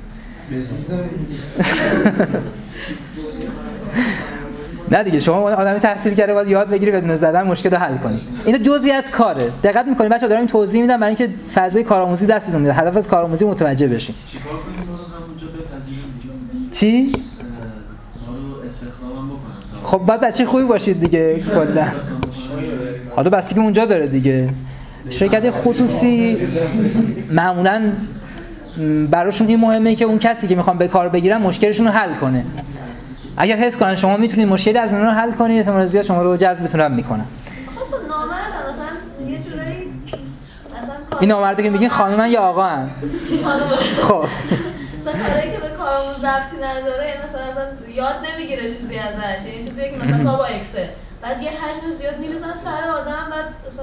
نه دیگه شما آدمی تحصیل کرده باید یاد بگیری بدون زدن مشکل رو حل کنید. اینا جزئی از کاره. دقت می‌کنید بچه‌ها دارم توضیح میدم برای اینکه فضای کارآموزی دستتون میاد. هدف از کارآموزی متوجه بشین. چیکار کنیم تا همونجا بپذیریم؟ چی؟ ما رو استخدامم بکنن. خب بعد بچه خوبی باشید دیگه کلا. حالا بستگی اونجا داره دیگه. شرکت خصوصی معمولاً براشون این مهمه که اون کسی که میخوان به کار بگیرن مشکلشون رو حل کنه. اگر حس کنن شما میتونید مشکلی از اونها رو حل کنید، احتمال زیاد شما رو جذبتون هم میکنن. اصلا نامرد مثلا یه جورایی مثلا این نامرده که میگین خانومن یا آقا ان؟ خب مثلا کاری که به کارمون ربطی نداره، یعنی مثلا اصلا یاد نمیگیره چیزی ازش، یعنی چیزی که مثلا کار با اکسل بعد یه حجم زیاد میریزن سر آدم بعد اصلا.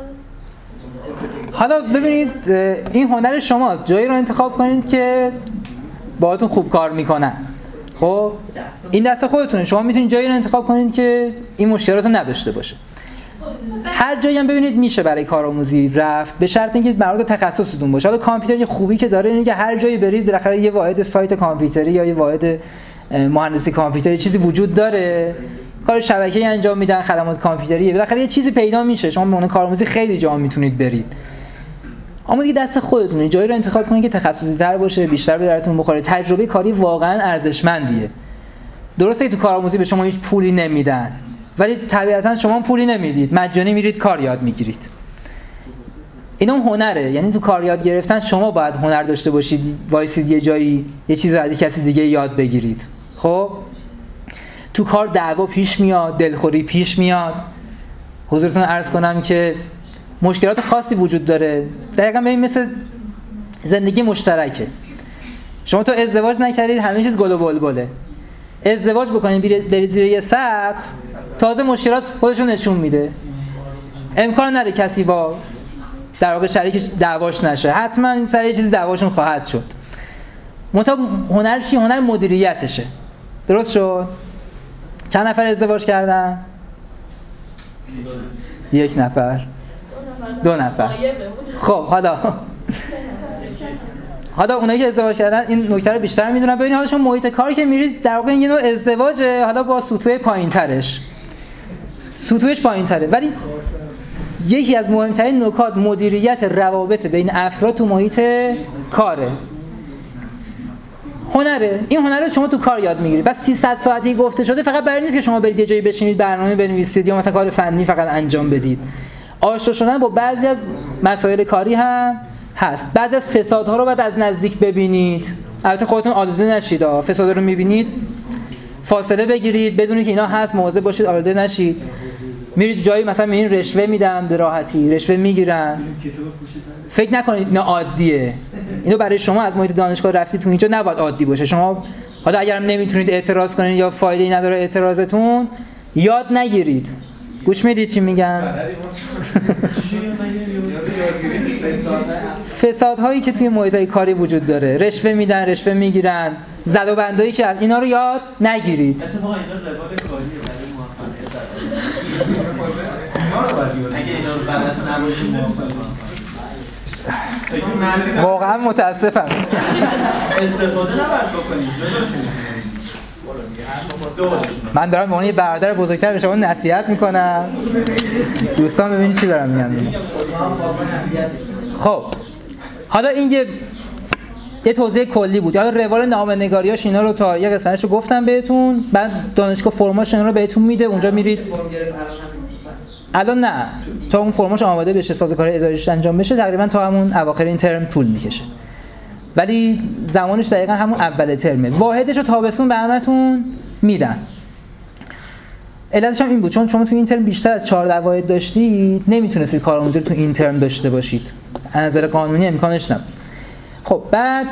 حالا ببینید این هنر شماست، جایی رو انتخاب کنید که باهاتون خوب کار میکنن. خب این دست خودتونه، شما میتونید جایی رو انتخاب کنید که این مشکلات رو نداشته باشه. هر جایی هم ببینید میشه برای کارآموزی رفت، به شرط اینکه مربوط به تخصصتون باشه. حالا کامپیوتر یه خوبی که داره اینه که هر جایی برید بالاخره یه واحد سایت کامپیوتری یا یه واحد مهندسی کامپیوتری چیزی وجود داره، کار شبکه‌ای انجام میدن، خدمات کامپیوتری، بالاخره یه چیزی پیدا میشه. شما به عنوان کارآموزی خیلی جا میتونید برید. اما دیگه دست خودتونه، جایی رو انتخاب کنید که تخصصی تر باشه، بیشتر به درتون بخوره. تجربه کاری واقعا ارزشمندیه. درسته که تو کارآموزی به شما هیچ پولی نمیدن، ولی طبیعتا شما پولی نمیدید، مجانی میرید کار یاد میگیرید. اینا هم هنره، یعنی تو کار یاد گرفتن شما باید هنر داشته باشید، وایسید یه جایی یه چیز از کسی دیگه یاد بگیرید. خب تو کار دعوا پیش میاد، دلخوری پیش میاد. حضورتون عرض کنم که مشکلات خاصی وجود داره. دقیقاً ببین مثل زندگی مشترکه. شما تو ازدواج نکردید همه چیز گل و بلبله. ازدواج بکنید برید زیر یه سقف، تازه مشکلات خودشون نشون میده. امکان نداره کسی با در واقع شریکش دعواش نشه، حتما سر یه چیزی دعواشون خواهد شد. منتها هنر چی؟ هنر مدیریتشه. درست شد؟ چند نفر ازدواج کردن؟ یک نفر، دو نفر. خب حالا حالا اونایی که ازدواج کردن این نکته رو بیشتر میدونن. ببینید حالا شما محیط کاری که میرید در واقع یه نوع ازدواجه، حالا با سطوح پایین‌ترش، سطوحش پایین‌تره، ولی یکی از مهمترین نکات مدیریت روابط بین افراد تو محیط کاره. هنره. این هنر رو شما تو کار یاد میگیرید. بس سیصد ساعتی گفته شده فقط برای نیست که شما برید یه جایی بشینید برنامه بنویسید یا مثلا کار فنی فقط انجام بدید. آشنا شدن با بعضی از مسائل کاری هم هست. بعضی از فسادها رو باید از نزدیک ببینید. البته خودتون آلوده نشید. فسادا رو میبینید فاصله بگیرید، بدونید که اینا هست، مواظب باشید آلوده نشید. میرید جایی مثلا میبینید رشوه میدن به راحتی، رشوه میگیرن، فکر نکنید اینا عادیه. اینو برای شما از محیط دانشگاه رفتید تو اینجا نباید عادی باشه. شما حالا اگرم نمیتونید اعتراض کنید یا فایده‌ای نداره اعتراضتون، یاد نگیرید. گوش میدید چی میگم؟ فسادهایی که توی محیطای کاری وجود داره، رشوه میدن، رشوه میگیرن، زد و بندایی که از اینا رو یاد نگیرید. اتفاقا اینا روال کاریه برای موفقیت. اگه اینا رو بلد نباشید واقعا متاسفم. استفاده نباید بکنید، جلوشون من دارم به عنوان یه برادر بزرگتر به شما نصیحت میکنم. دوستان ببینید چی دارم میگم. خب حالا این یه یه توضیح کلی بود. حالا روال نامه‌نگاریاش اینا رو تا یه قسمتشو گفتم بهتون. بعد دانشگاه فرماش اینا رو بهتون میده، اونجا میرید. الان نه، تا اون فرماش آماده بشه، سازوکار اداریش انجام بشه، تقریبا تا همون اواخر این ترم طول میکشه. ولی زمانش دقیقا همون اول ترمه. واحدش رو تابستون به همتون میدن. علتش هم این بود چون شما تو این ترم بیشتر از چهارده واحد داشتید، نمیتونستید کارآموزی رو تو این ترم داشته باشید. از نظر قانونی امکانش نبود. خب بعد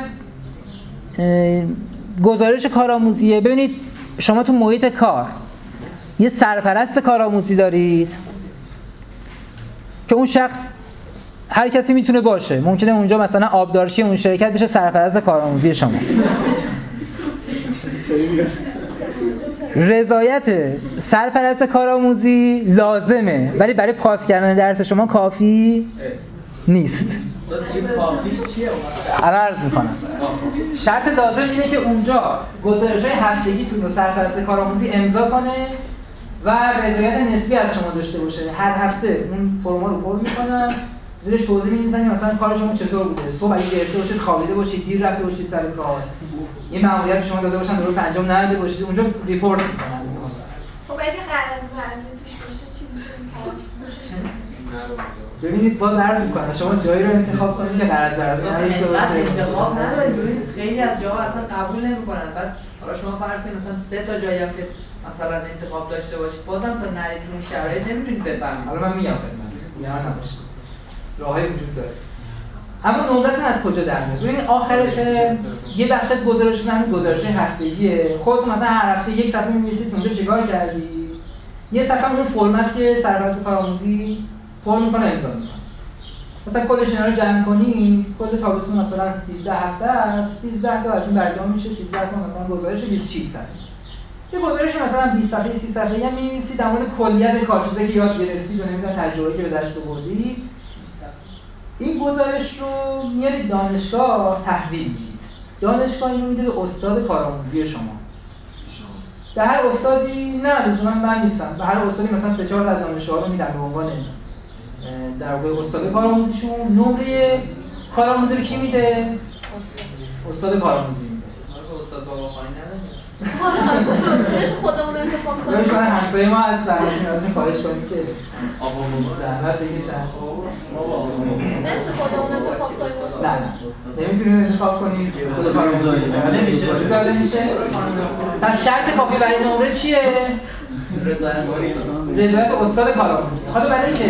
گزارش کارآموزیه. ببینید شما تو محیط کار یه سرپرست کارآموزی دارید که اون شخص هر کسی میتونه باشه. ممکنه اونجا مثلا آبدارچی اون شرکت بشه سرپرست کارآموزی شما. رضایت سرپرست کارآموزی لازمه، ولی برای پاس کردن درس شما کافی نیست. این کافیش چیه؟ الان عرض میکنم. شرط لازم اینه که اونجا گزارش‌های هفتگیتون رو سرپرست کارآموزی امضا کنه و رضایت نسبی از شما داشته باشه. هر هفته اون فرما رو پر میکنن، زیرش توضیح می‌نویسن مثلا کار شما چطور بوده. صبح اگه گرفته باشید خوابیده باشید، دیر رفته باشید سر کار، این مأموریت شما داده باشن درست انجام نداده باشید، اونجا ریپورت میکنن. خب اگه قرض ورزی توش باشه چی می‌تونید ببینید باز عرض می‌کنم شما جایی رو انتخاب کنید که قرض ورزی نداشته باشه. انتخاب ندارید. خیلی از جاها اصلا قبول نمی‌کنن. بعد حالا شما فرض کنید مثلا سه تا جایی هم که مثلا انتخاب داشته باشید، بازم تا نرید اون شرایط نمیتونید بفهمید. حالا من میگم خدمتتون. یاد نباشه. راهی وجود داره. اما نمرتون از کجا در میاد؟ ببینید آخر ترم یه بخش از گزارش همین گزارش هفتگیه. خودتون مثلا هر هفته یک صفحه می‌نویسید اونجا چیکار کردی. یه صفحه اون فرم است که سرپرست کارآموزی پر می‌کنه امضا می‌کنه. مثلا کلش اینا رو جمع کنید، کل تابستون مثلا سیزده هفته است، سیزده تا از این برگام میشه، سیزده تا مثلا گزارش بیست و شش صفحه. یه گزارش مثلا بیست صفحه سی صفحه‌ای هم می‌نویسید در مورد کلیت کارچیزی که یاد گرفتید و نمیدونم تجربه‌ای که به دست آوردید. این گزارش رو میارید دانشگاه تحویل میدید. دانشگاه اینو میده به استاد کارآموزی شما. به هر استادی نه لزوما من نیستم. به هر استادی مثلا سه چهار تا دانشجو رو میدن به عنوان در واقع استاد کارآموزیشون. نمره کارآموزی رو کی میده؟ استاد کارآموزی میده. استاد بابا خانی نداره. نمیشه خودمون انتخاب کنیم. نمیشه همسایه ما هستن. ازشون خواهش کنیم که آقا زحمت بکشن. نمیشه خودمون انتخاب کنیم. نه نه. نمیتونید انتخاب کنید. استاد کارآموزی نمیشه. داده میشه. پس شرط کافی برای نمره چیه؟ رضایت استاد کارآموزی. حالا برای اینکه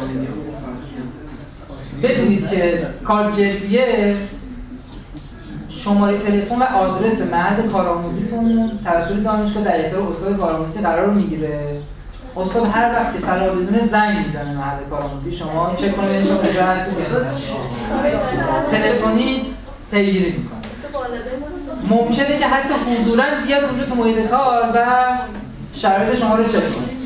بدونید که کار جدیه، شماره تلفن و آدرس محل کارآموزیتون توسط دانشگاه در اختیار استاد کارآموزی قرار میگیره استاد هر وقت که سر رو بدونه زنگ میزنه محل کارآموزی شما چک کنید شما کجا هستید تلفنی پیگیری میکنه. ممکنه که حس حضوراً بیاد اونجا تو محیط کار و شرایط شما رو چک کنه.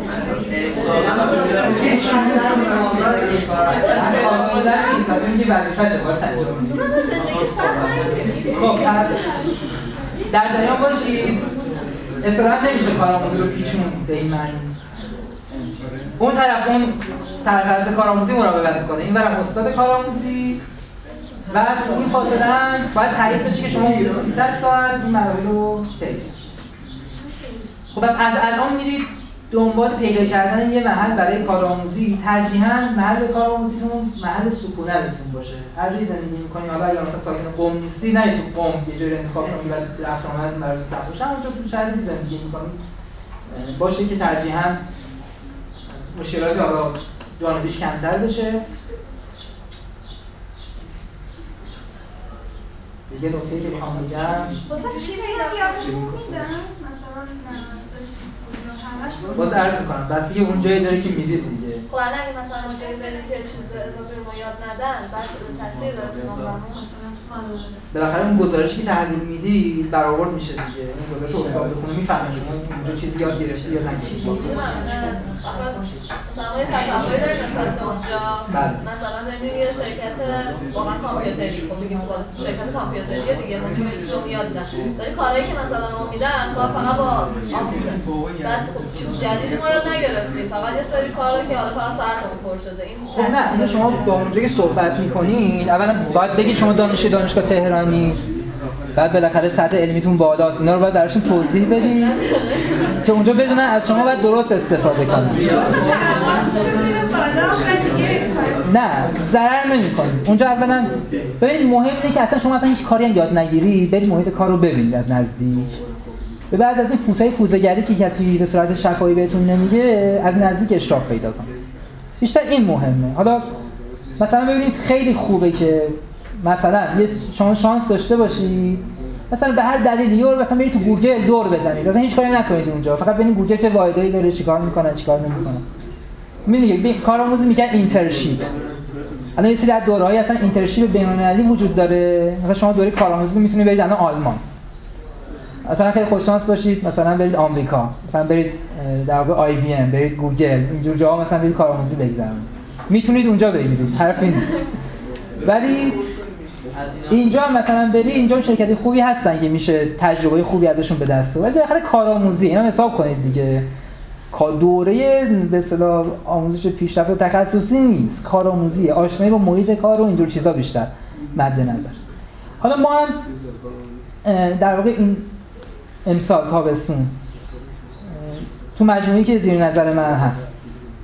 خب پس در جریان باشید استراحت نمیشه کارآموزی رو پیچون به این معنی. اون طرف اون سرپرست کارآموزی مراقبت میکنه، این برم استاد کارآموزی و تو این فاصله هم باید تایید بشه که شما حدود سیصد ساعت این مراحل رو طی کردید. خب پس از الان میرید دنبال پیدا کردن یه محل برای کارآموزی، ترجیحاً محل کارآموزیتون محل سکونتتون باشه. هر جایی زندگی می‌کنید، حالا اگه مثلا ساکن قم نیستی، نه تو قم یه جایی انتخاب کنید و رفت آمد براتون سخت باشه، اونجا تو شهری زندگی می‌کنید باشه که ترجیحاً مشکلات حالا جانبیش کمتر بشه. دیگه نکته‌ای که بخوام بگم واسه چی پیدا یادمون میدن مثلا باز عرض میکنم بس دیگه اون جایی داره که میدید دیگه. خب الان اگه مثلا اون جایی برید که چیز اضافه رو ما یاد ندن بعد تاثیر داره تو نمرمون مثلا تو مدارس بالاخره اون گزارشی که تحویل میدی برآورد میشه دیگه. اون گزارش استاد بخونه میفهمه شما اونجا چیزی یاد گرفتی یا نگرفتی. آخه مثلا ما یه تصوری داریم نسبت به اونجا مثلا داریم یه شرکت واقعا کامپیوتری خب میگیم شرکت کامپیوتری دیگه ممکنه چیزی رو یاد بدن ولی کارهایی که مثلا ما میدن فقط با آسیستنت بعد خب چیز جدیدی ما یاد نگرفتیم فقط یه سری کارا که حالا فقط ساعتمون پر شده این خب نه اینو شما با اونجا که صحبت میکنین اولا باید بگید شما دانشجوی دانشگاه تهرانی بعد بالاخره سطح علمیتون بالاست اینا رو باید درشون توضیح بدید که اونجا بدونن از شما باید درست استفاده کنن. نه ضرر نمی‌کنید. اونجا اولا ببین مهم اینه که اصلا شما اصلا هیچ کاری هم یاد نگیری برید محیط کار رو ببینید از نزدیک. به بعضی از این فوتای کوزه‌گری که کسی به صورت شفاهی بهتون نمیگه از نزدیک اشراف پیدا کنید. بیشتر این مهمه. حالا مثلا ببینید خیلی خوبه که مثلا یه شما شانس داشته باشید مثلا به هر دلیلی یه مثلا برید تو گوگل دور بزنید اصلا هیچ کاری نکنید اونجا فقط ببینید گوگل چه واحدایی داره چیکار میکنه چیکار نمیکنه. میگه کارآموزی میگن اینترنشیپ. الان یه سری از دوره‌های اصلا اینترنشیپ بین‌المللی وجود داره. مثلا شما دوره کارآموزی میتونید برید الان آلمان. مثلا خیلی خوش شانس باشید مثلا برید آمریکا. مثلا برید در واقع آی بی ام، برید گوگل، اینجور جاها مثلا برید کارآموزی بگذرونید. میتونید اونجا بگیرید. حرفی نیست. ولی اینجا هم مثلا برید اینجا شرکتی خوبی هستن که میشه تجربه خوبی ازشون به دست بیاره. ولی بالاخره کارآموزی اینا حساب کنید دیگه. دوره به اصطلاح آموزش پیشرفته تخصصی نیست، کارآموزی، آشنایی با محیط کار و اینجور چیزا بیشتر مد نظر. حالا ما هم در واقع این امسال تابستون تو مجموعه‌ای که زیر نظر من هست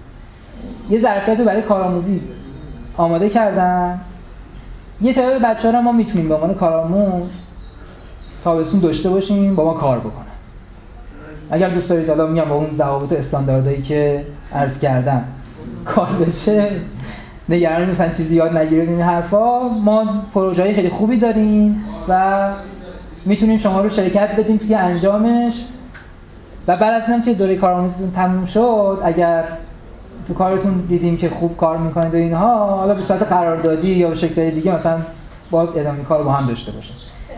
یه ظرفیت رو برای کارآموزی آماده کردم. یه تعداد بچه‌ها رو ما میتونیم به عنوان کارآموز تابستون داشته باشیم با ما کار بکنن. اگر دوست دارید حالا میگم با اون ضوابط استانداردهایی که عرض کردم کار بشه نگران نیستن چیزی یاد نگیرید این حرفا. ما پروژه‌های خیلی خوبی داریم و میتونیم شما رو شرکت بدیم توی انجامش و بعد از اینم که دوره کارآموزیتون تموم شد اگر تو کارتون دیدیم که خوب کار میکنید و اینها حالا به صورت قراردادی یا به شکل دیگه مثلا باز ادامه کار با هم داشته باشه.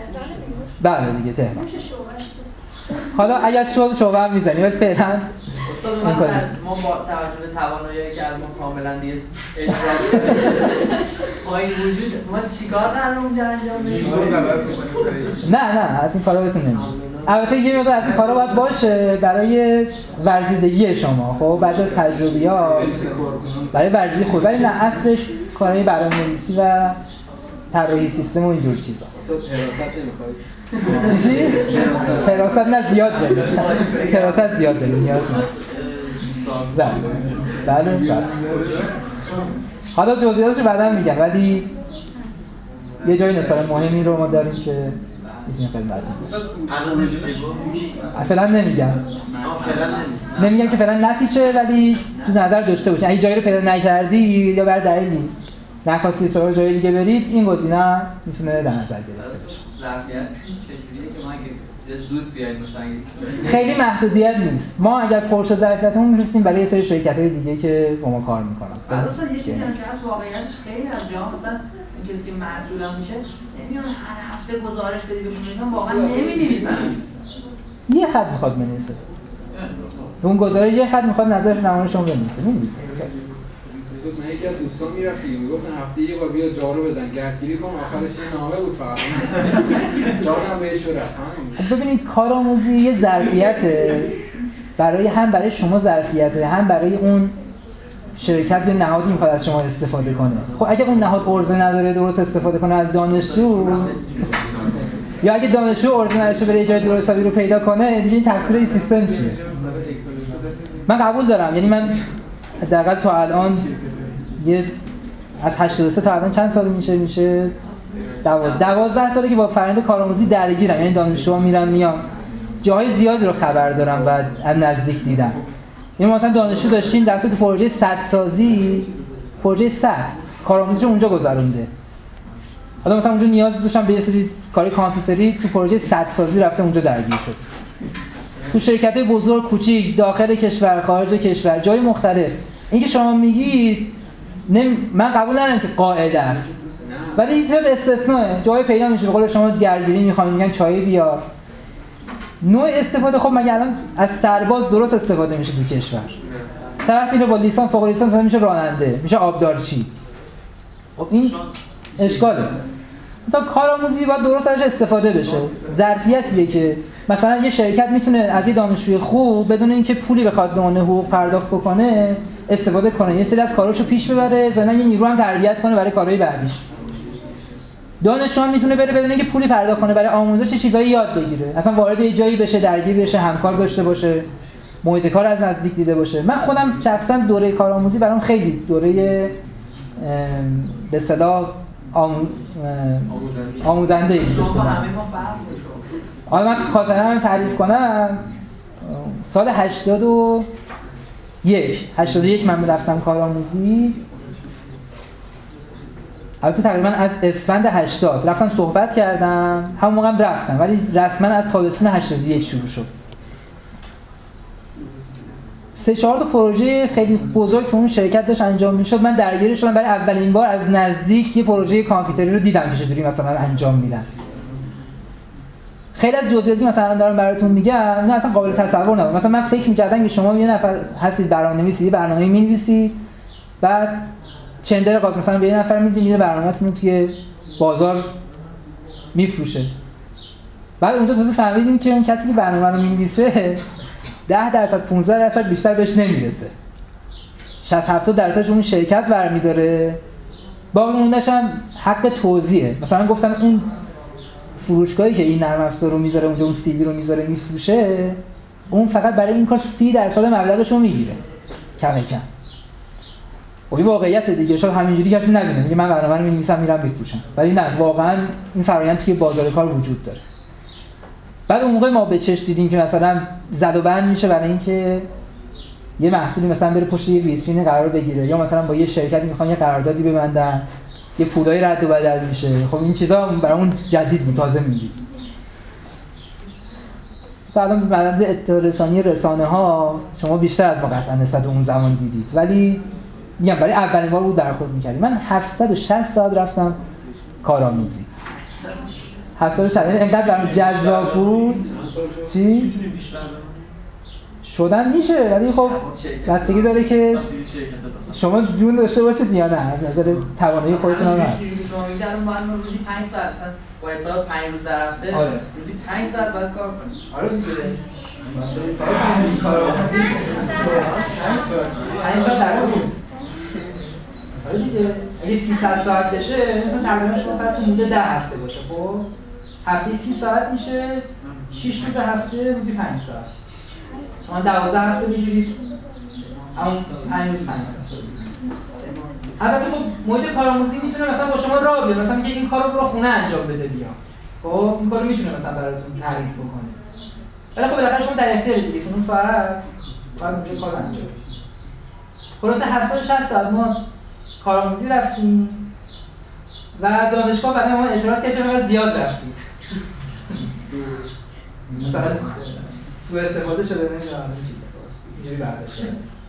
بله دیگه تهران. حالا اگر شد شعبه هم میزنی ولی فعلا ما با توجه به توانایی که از ما کاملا دیگه اشراف با این وجود ما چیکار قراره اونجا انجام بدیم؟ نه نه از این کارا بهتون نمیگم. البته یه مقدار از این کارا باید باشه برای ورزیدگی شما. خب بعد از تجربیات برای ورزیدگی خود ولی نه اصلش کارهای برنامه‌نویسی و طراحی سیستم و اینجور چیزاست. حراست نمی‌خواید؟ چی چی؟ حراست نه زیاد داریم. حراست زیاد داریم نیاز نه. بله بله بله. حالا جزئیاتش بعدا میگم ولی یه جایی مثلا مهمی رو ما داریم که میتونیم خدمتتون. فعلا نمیگم. نمیگم که فعلا نپیچه ولی تو نظر داشته باشین. اگه جایی رو پیدا نکردی یا بر دلیلی نخواستی سراغ جای دیگه برید این گزینه میتونه در نظر گرفته بشه. ظرفیتشون چجوریه که ما اگه زود بیایم مثلا خیلی محدودیت نیست. ما اگر پرشه ظرفیتمون می‌رسیم برای یه سری شرکت‌های دیگه که با ما کار می‌کنن. البته یه چیزی هم که از واقعیتش خیلی از جاها مثلا این کسی که مسئول میشه نمیان هر هفته گزارش بدی بهشون، واقعا نمی‌نویسن. یه خط می‌خواد بنویسه. اون گزارش یه خط می‌خواد نظرش نمایشون بنویسه. می‌نویسه. زود من یکی از دوستان میرفت میگفتن هفته یه بار بیا جارو بزن گردگیری کن، آخرش یه نامه بود فقط جارو هم بهش رفت. ببینید کارآموزی یه ظرفیته برای هم برای شما ظرفیته هم برای اون شرکت یا نهادی میخواد از شما استفاده کنه. خب اگه اون نهاد ارزه نداره درست استفاده کنه از دانشجو یا اگه دانشجو ارزه نداشته بره جای درست حسابی رو پیدا کنه دیگه این تفسیر این سیستم چیه؟ من قبول دارم، یعنی من حداقل تا الان یه از هشتاد و سه تا الان چند سال میشه میشه دوازده ساله که با فرآیند کارآموزی درگیرم، یعنی دانشجوها میرن میان جاهای زیادی رو خبر دارم و از نزدیک دیدم. یعنی مثلا دانشجو داشتیم در تو پروژه سد سازی، پروژه سد کارآموزی رو اونجا گذرونده. حالا مثلا اونجا نیاز داشتم به یه سری کاری کامپیوتری، تو پروژه سد سازی رفته اونجا درگیر شد. تو شرکت‌های بزرگ کوچیک داخل کشور خارج کشور جای مختلف. اینکه شما میگید نم... من قبول ندارم که قاعده است، ولی این تعداد استثناءه. جای پیدا میشه به قول شما گردگیری میخوان میگن چای بیار. نوع استفاده خب مگه الان از سرباز درست استفاده میشه تو کشور؟ طرف اینو با لیسانس فوق لیسانس میشه راننده، میشه آبدارچی. خب این اشکاله. تا کارآموزی باید درست ازش استفاده بشه. ظرفیتیه که مثلا یه شرکت میتونه از یه دانشجوی خوب بدون اینکه پولی بخواد به عنوان حقوق پرداخت بکنه استفاده کنه، یه سری از کاراشو پیش ببره، ضمن یه نیرو هم تربیت کنه برای کارهای بعدیش. دانشجو هم میتونه بره بدون اینکه پولی پرداخت کنه برای آموزش چیزایی یاد بگیره، اصلا وارد یه جایی بشه، درگیر بشه، همکار داشته باشه، محیط کار از نزدیک دیده باشه. من خودم شخصا دوره کارآموزی برام خیلی دوره به اصطلاح آم... آموزنده ای بود. حالا من خاطره‌ام تعریف کنم، سال هشتاد و یک هشتاد و یک من رفتم کارآموزی. البته تقریبا از اسفند هشتاد رفتم صحبت کردم، همون موقع هم رفتم، ولی رسما از تابستون هشتاد و یک شروع شد. سه چهار تا پروژه خیلی بزرگ تو اون شرکت داشت انجام میشد. من درگیر شدم، برای اولین بار از نزدیک یه پروژه کامپیوتری رو دیدم که چجوری مثلا انجام میدن. خیلی از جزئیاتی مثلا دارم براتون میگم اینا اصلا قابل تصور نبود. مثلا من فکر می‌کردم که شما یه نفر هستید برنامه‌نویسی، یه برنامه‌ای می‌نویسید، بعد چندر قاس مثلا به یه نفر میدین یه برنامه‌تون رو توی بازار میفروشه. بعد اونجا تازه فهمیدیم که اون کسی که برنامه رو می‌نویسه ده درصد پانزده درصد بیشتر بهش نمیرسه. شصت هفتاد درصدش اون شرکت برمی‌داره. باقی مونده‌ش هم حق توزیعه. مثلا گفتن اون فروشگاهی که این نرم افزار رو میذاره اونجا، اون سی دی رو میذاره میفروشه، اون فقط برای این کار سی درصد مبلغش رو میگیره کم کم. و این واقعیت دیگه. شاید همینجوری کسی نبینه میگه من برنامه رو می‌نویسم میرم میفروشم، ولی نه، واقعا این فرآیند توی بازار کار وجود داره. بعد اون موقع ما به چش دیدیم که مثلا زد و بند میشه برای اینکه یه محصولی مثلا بره پشت یه ویترین قرار بگیره، یا مثلا با یه شرکتی میخوان یه قراردادی ببندن، یه پولای رد و بدل میشه. خب این چیزا برای اون جدید بود، تازه میگید. الان مدد اطلاع رسانی رسانه ها شما بیشتر از ما قطعا نسبت به اون زمان دیدید، ولی میگم برای اولین بار بود برخورد می‌کردیم. من هفتصد و شصت ساعت رفتم کارآموزی. هفتصد و شصت یعنی انقدر برام جذاب بود. چی؟ شدن میشه، ولی خب بستگی داره که شما جون داشته باشید یا نه، از نظر توانایی خودتون هم هست. در اون من روزی پنج ساعت مثلا با حساب پنج روز در هفته روزی پنج ساعت باید کار کنیم. آره دیگه. پنج ساعت در روز. آره دیگه. اگه سیصد ساعت بشه مثلا تقریبا شما فرض کنید ده هفته باشه. خب هفته سی ساعت میشه، شش روز هفته روزی پنج ساعت. شما دوازده هفته میگیرید، همون پنج روز پنج ساعت. البته خب محیط کارآموزی میتونه مثلا با شما راه بیاد، مثلا میگه این کارو برو خونه انجام بده بیا. خب این کارو میتونه مثلا براتون تعریف بکنه. ولی خب بالاخره شما در اختیار دیگه اون ساعت باید اونجا کار انجام بدید. خلاص هفتصد و شصت ساعت ما کارآموزی رفتیم و دانشگاه برای ما اعتراض کرد چرا زیاد رفتید. مثلا سوء استفاده شده نمیدونم از این چیزا اینجوری برداشت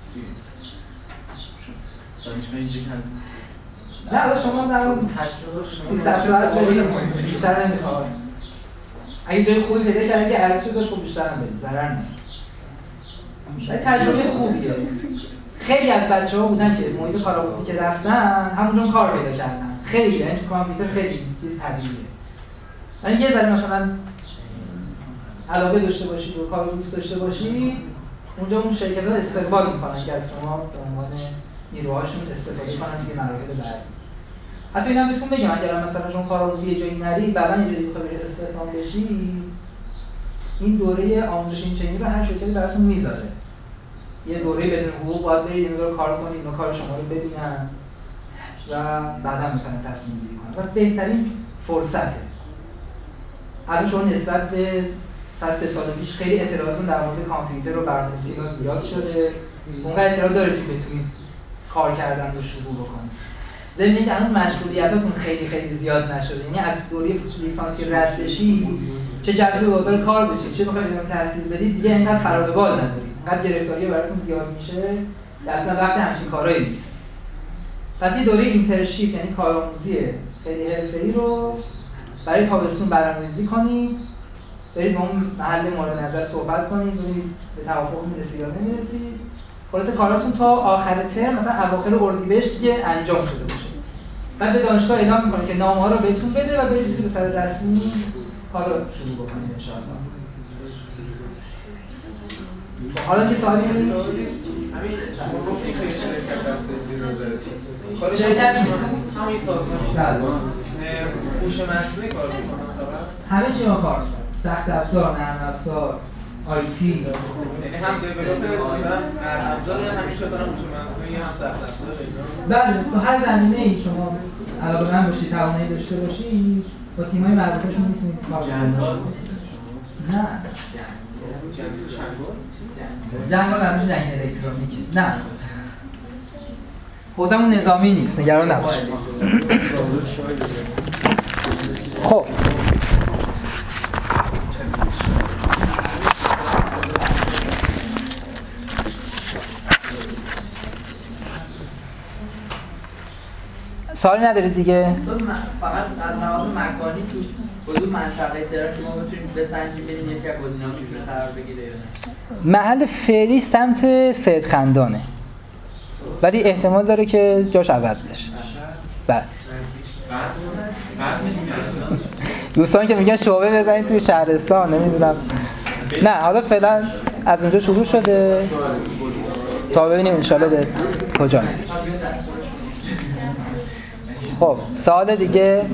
نه حالا شما در مورد سیصد ساعت برید بیشتر نمیخواد. اگه جای خوبی پیدا کردید که ارزش داشت خب بیشتر هم برید، ضرر نمیکنه. ولی تجربه خوبیه. خیلی از بچه‌ها بودن که محیط کارآموزی که رفتن همونجا کار پیدا کردن. خیلی یعنی تو کامپیوتر خیلی چیز طبیعیه. یعنی یه ذره مثلا علاقه داشته باشید و کار رو دوست داشته باشید، اونجا اون شرکت‌ها استقبال می‌کنن که از شما به عنوان نیروهاشون استفاده کنن توی مراحل بعدی. حتی اینا بهتون بگم اگر مثلا شما کارآموزی یه جایی نرید، بعداً یه جایی بخواید برید استخدام بشید، این دوره آموزش اینچنینی رو هر شرکتی براتون میذاره. یه دوره بدون حقوق باید برید، یه دوره کار کنید، اینا کار شما رو ببینن و بعداً مثلا تصمیم گیری کنن. پس بهترین فرصته. الان شما نسبت به مثلا سه سال پیش خیلی اعتراضون در مورد کامپیوتر و برنامه‌نویسی زیاد شده. اونقدر اعتراض داره که بتونید کار کردن رو شروع بکنید. ضمن اینکه هنوز مشغولیتاتون خیلی خیلی زیاد نشده. یعنی از دوره لیسانسی رد بشید، چه جذب بازار کار بشید، چه بخواید ادامه تحصیل بدید، دیگه اینقدر فرار به بال ندارید. اینقدر گرفتاری براتون زیاد میشه که اصلا وقت همچین کارایی نیست. پس یه دوره اینترنشیپ یعنی کارآموزی خیلی حرفه‌ای رو برای تابستون برنامه‌ریزی کنید. برید با اون محل مورد نظر صحبت کنید، ببینید به توافق میرسید یا نمیرسید. خلاصه کاراتون تا آخر ترم مثلا اواخر اردیبهشت دیگه انجام شده باشه. بعد به دانشگاه اعلام میکنه که نامه‌ها رو بهتون بده و برید به سر رسمی کار رو شروع بکنید ان شاء الله. حالا که سوالی نیست. همین شما گفتید که شرکت هست کار شرکت نیست. همین سازمان. هوش مصنوعی کار می‌کنه. همه چی ما کار می‌کنه. سخت افزار، نرم افزار، آی تی، یعنی هم دیولپر مثلا نرم افزار همین که مثلا هوش مصنوعی هم سخت افزار. بله، تو هر زمینه‌ای شما علاقه‌مند باشید، توانایی داشته باشید، با تیم‌های مربوطه‌شون میتونید کار کنید. نه. جنگل؟ جنگل از جنگ الکترونیکی. نه. حوزمون نظامی نیست، نگران نباشید. خب سوالی ندارید دیگه؟ فقط از لحاظ مکانی تو کدوم منطقه داره که ما بتونیم بسنجیم ببینیم یکی از گزینه‌ها میتونه قرار بگیره یا نه؟ محل فعلی سمت سید خندانه. ولی احتمال داره که جاش عوض بشه. بله. دوستان که میگن شعبه بزنید توی شهرستان نمیدونم. نه حالا فعلا از اونجا شروع شده تا ببینیم انشالله به کجا میرسه. خب سوال دیگه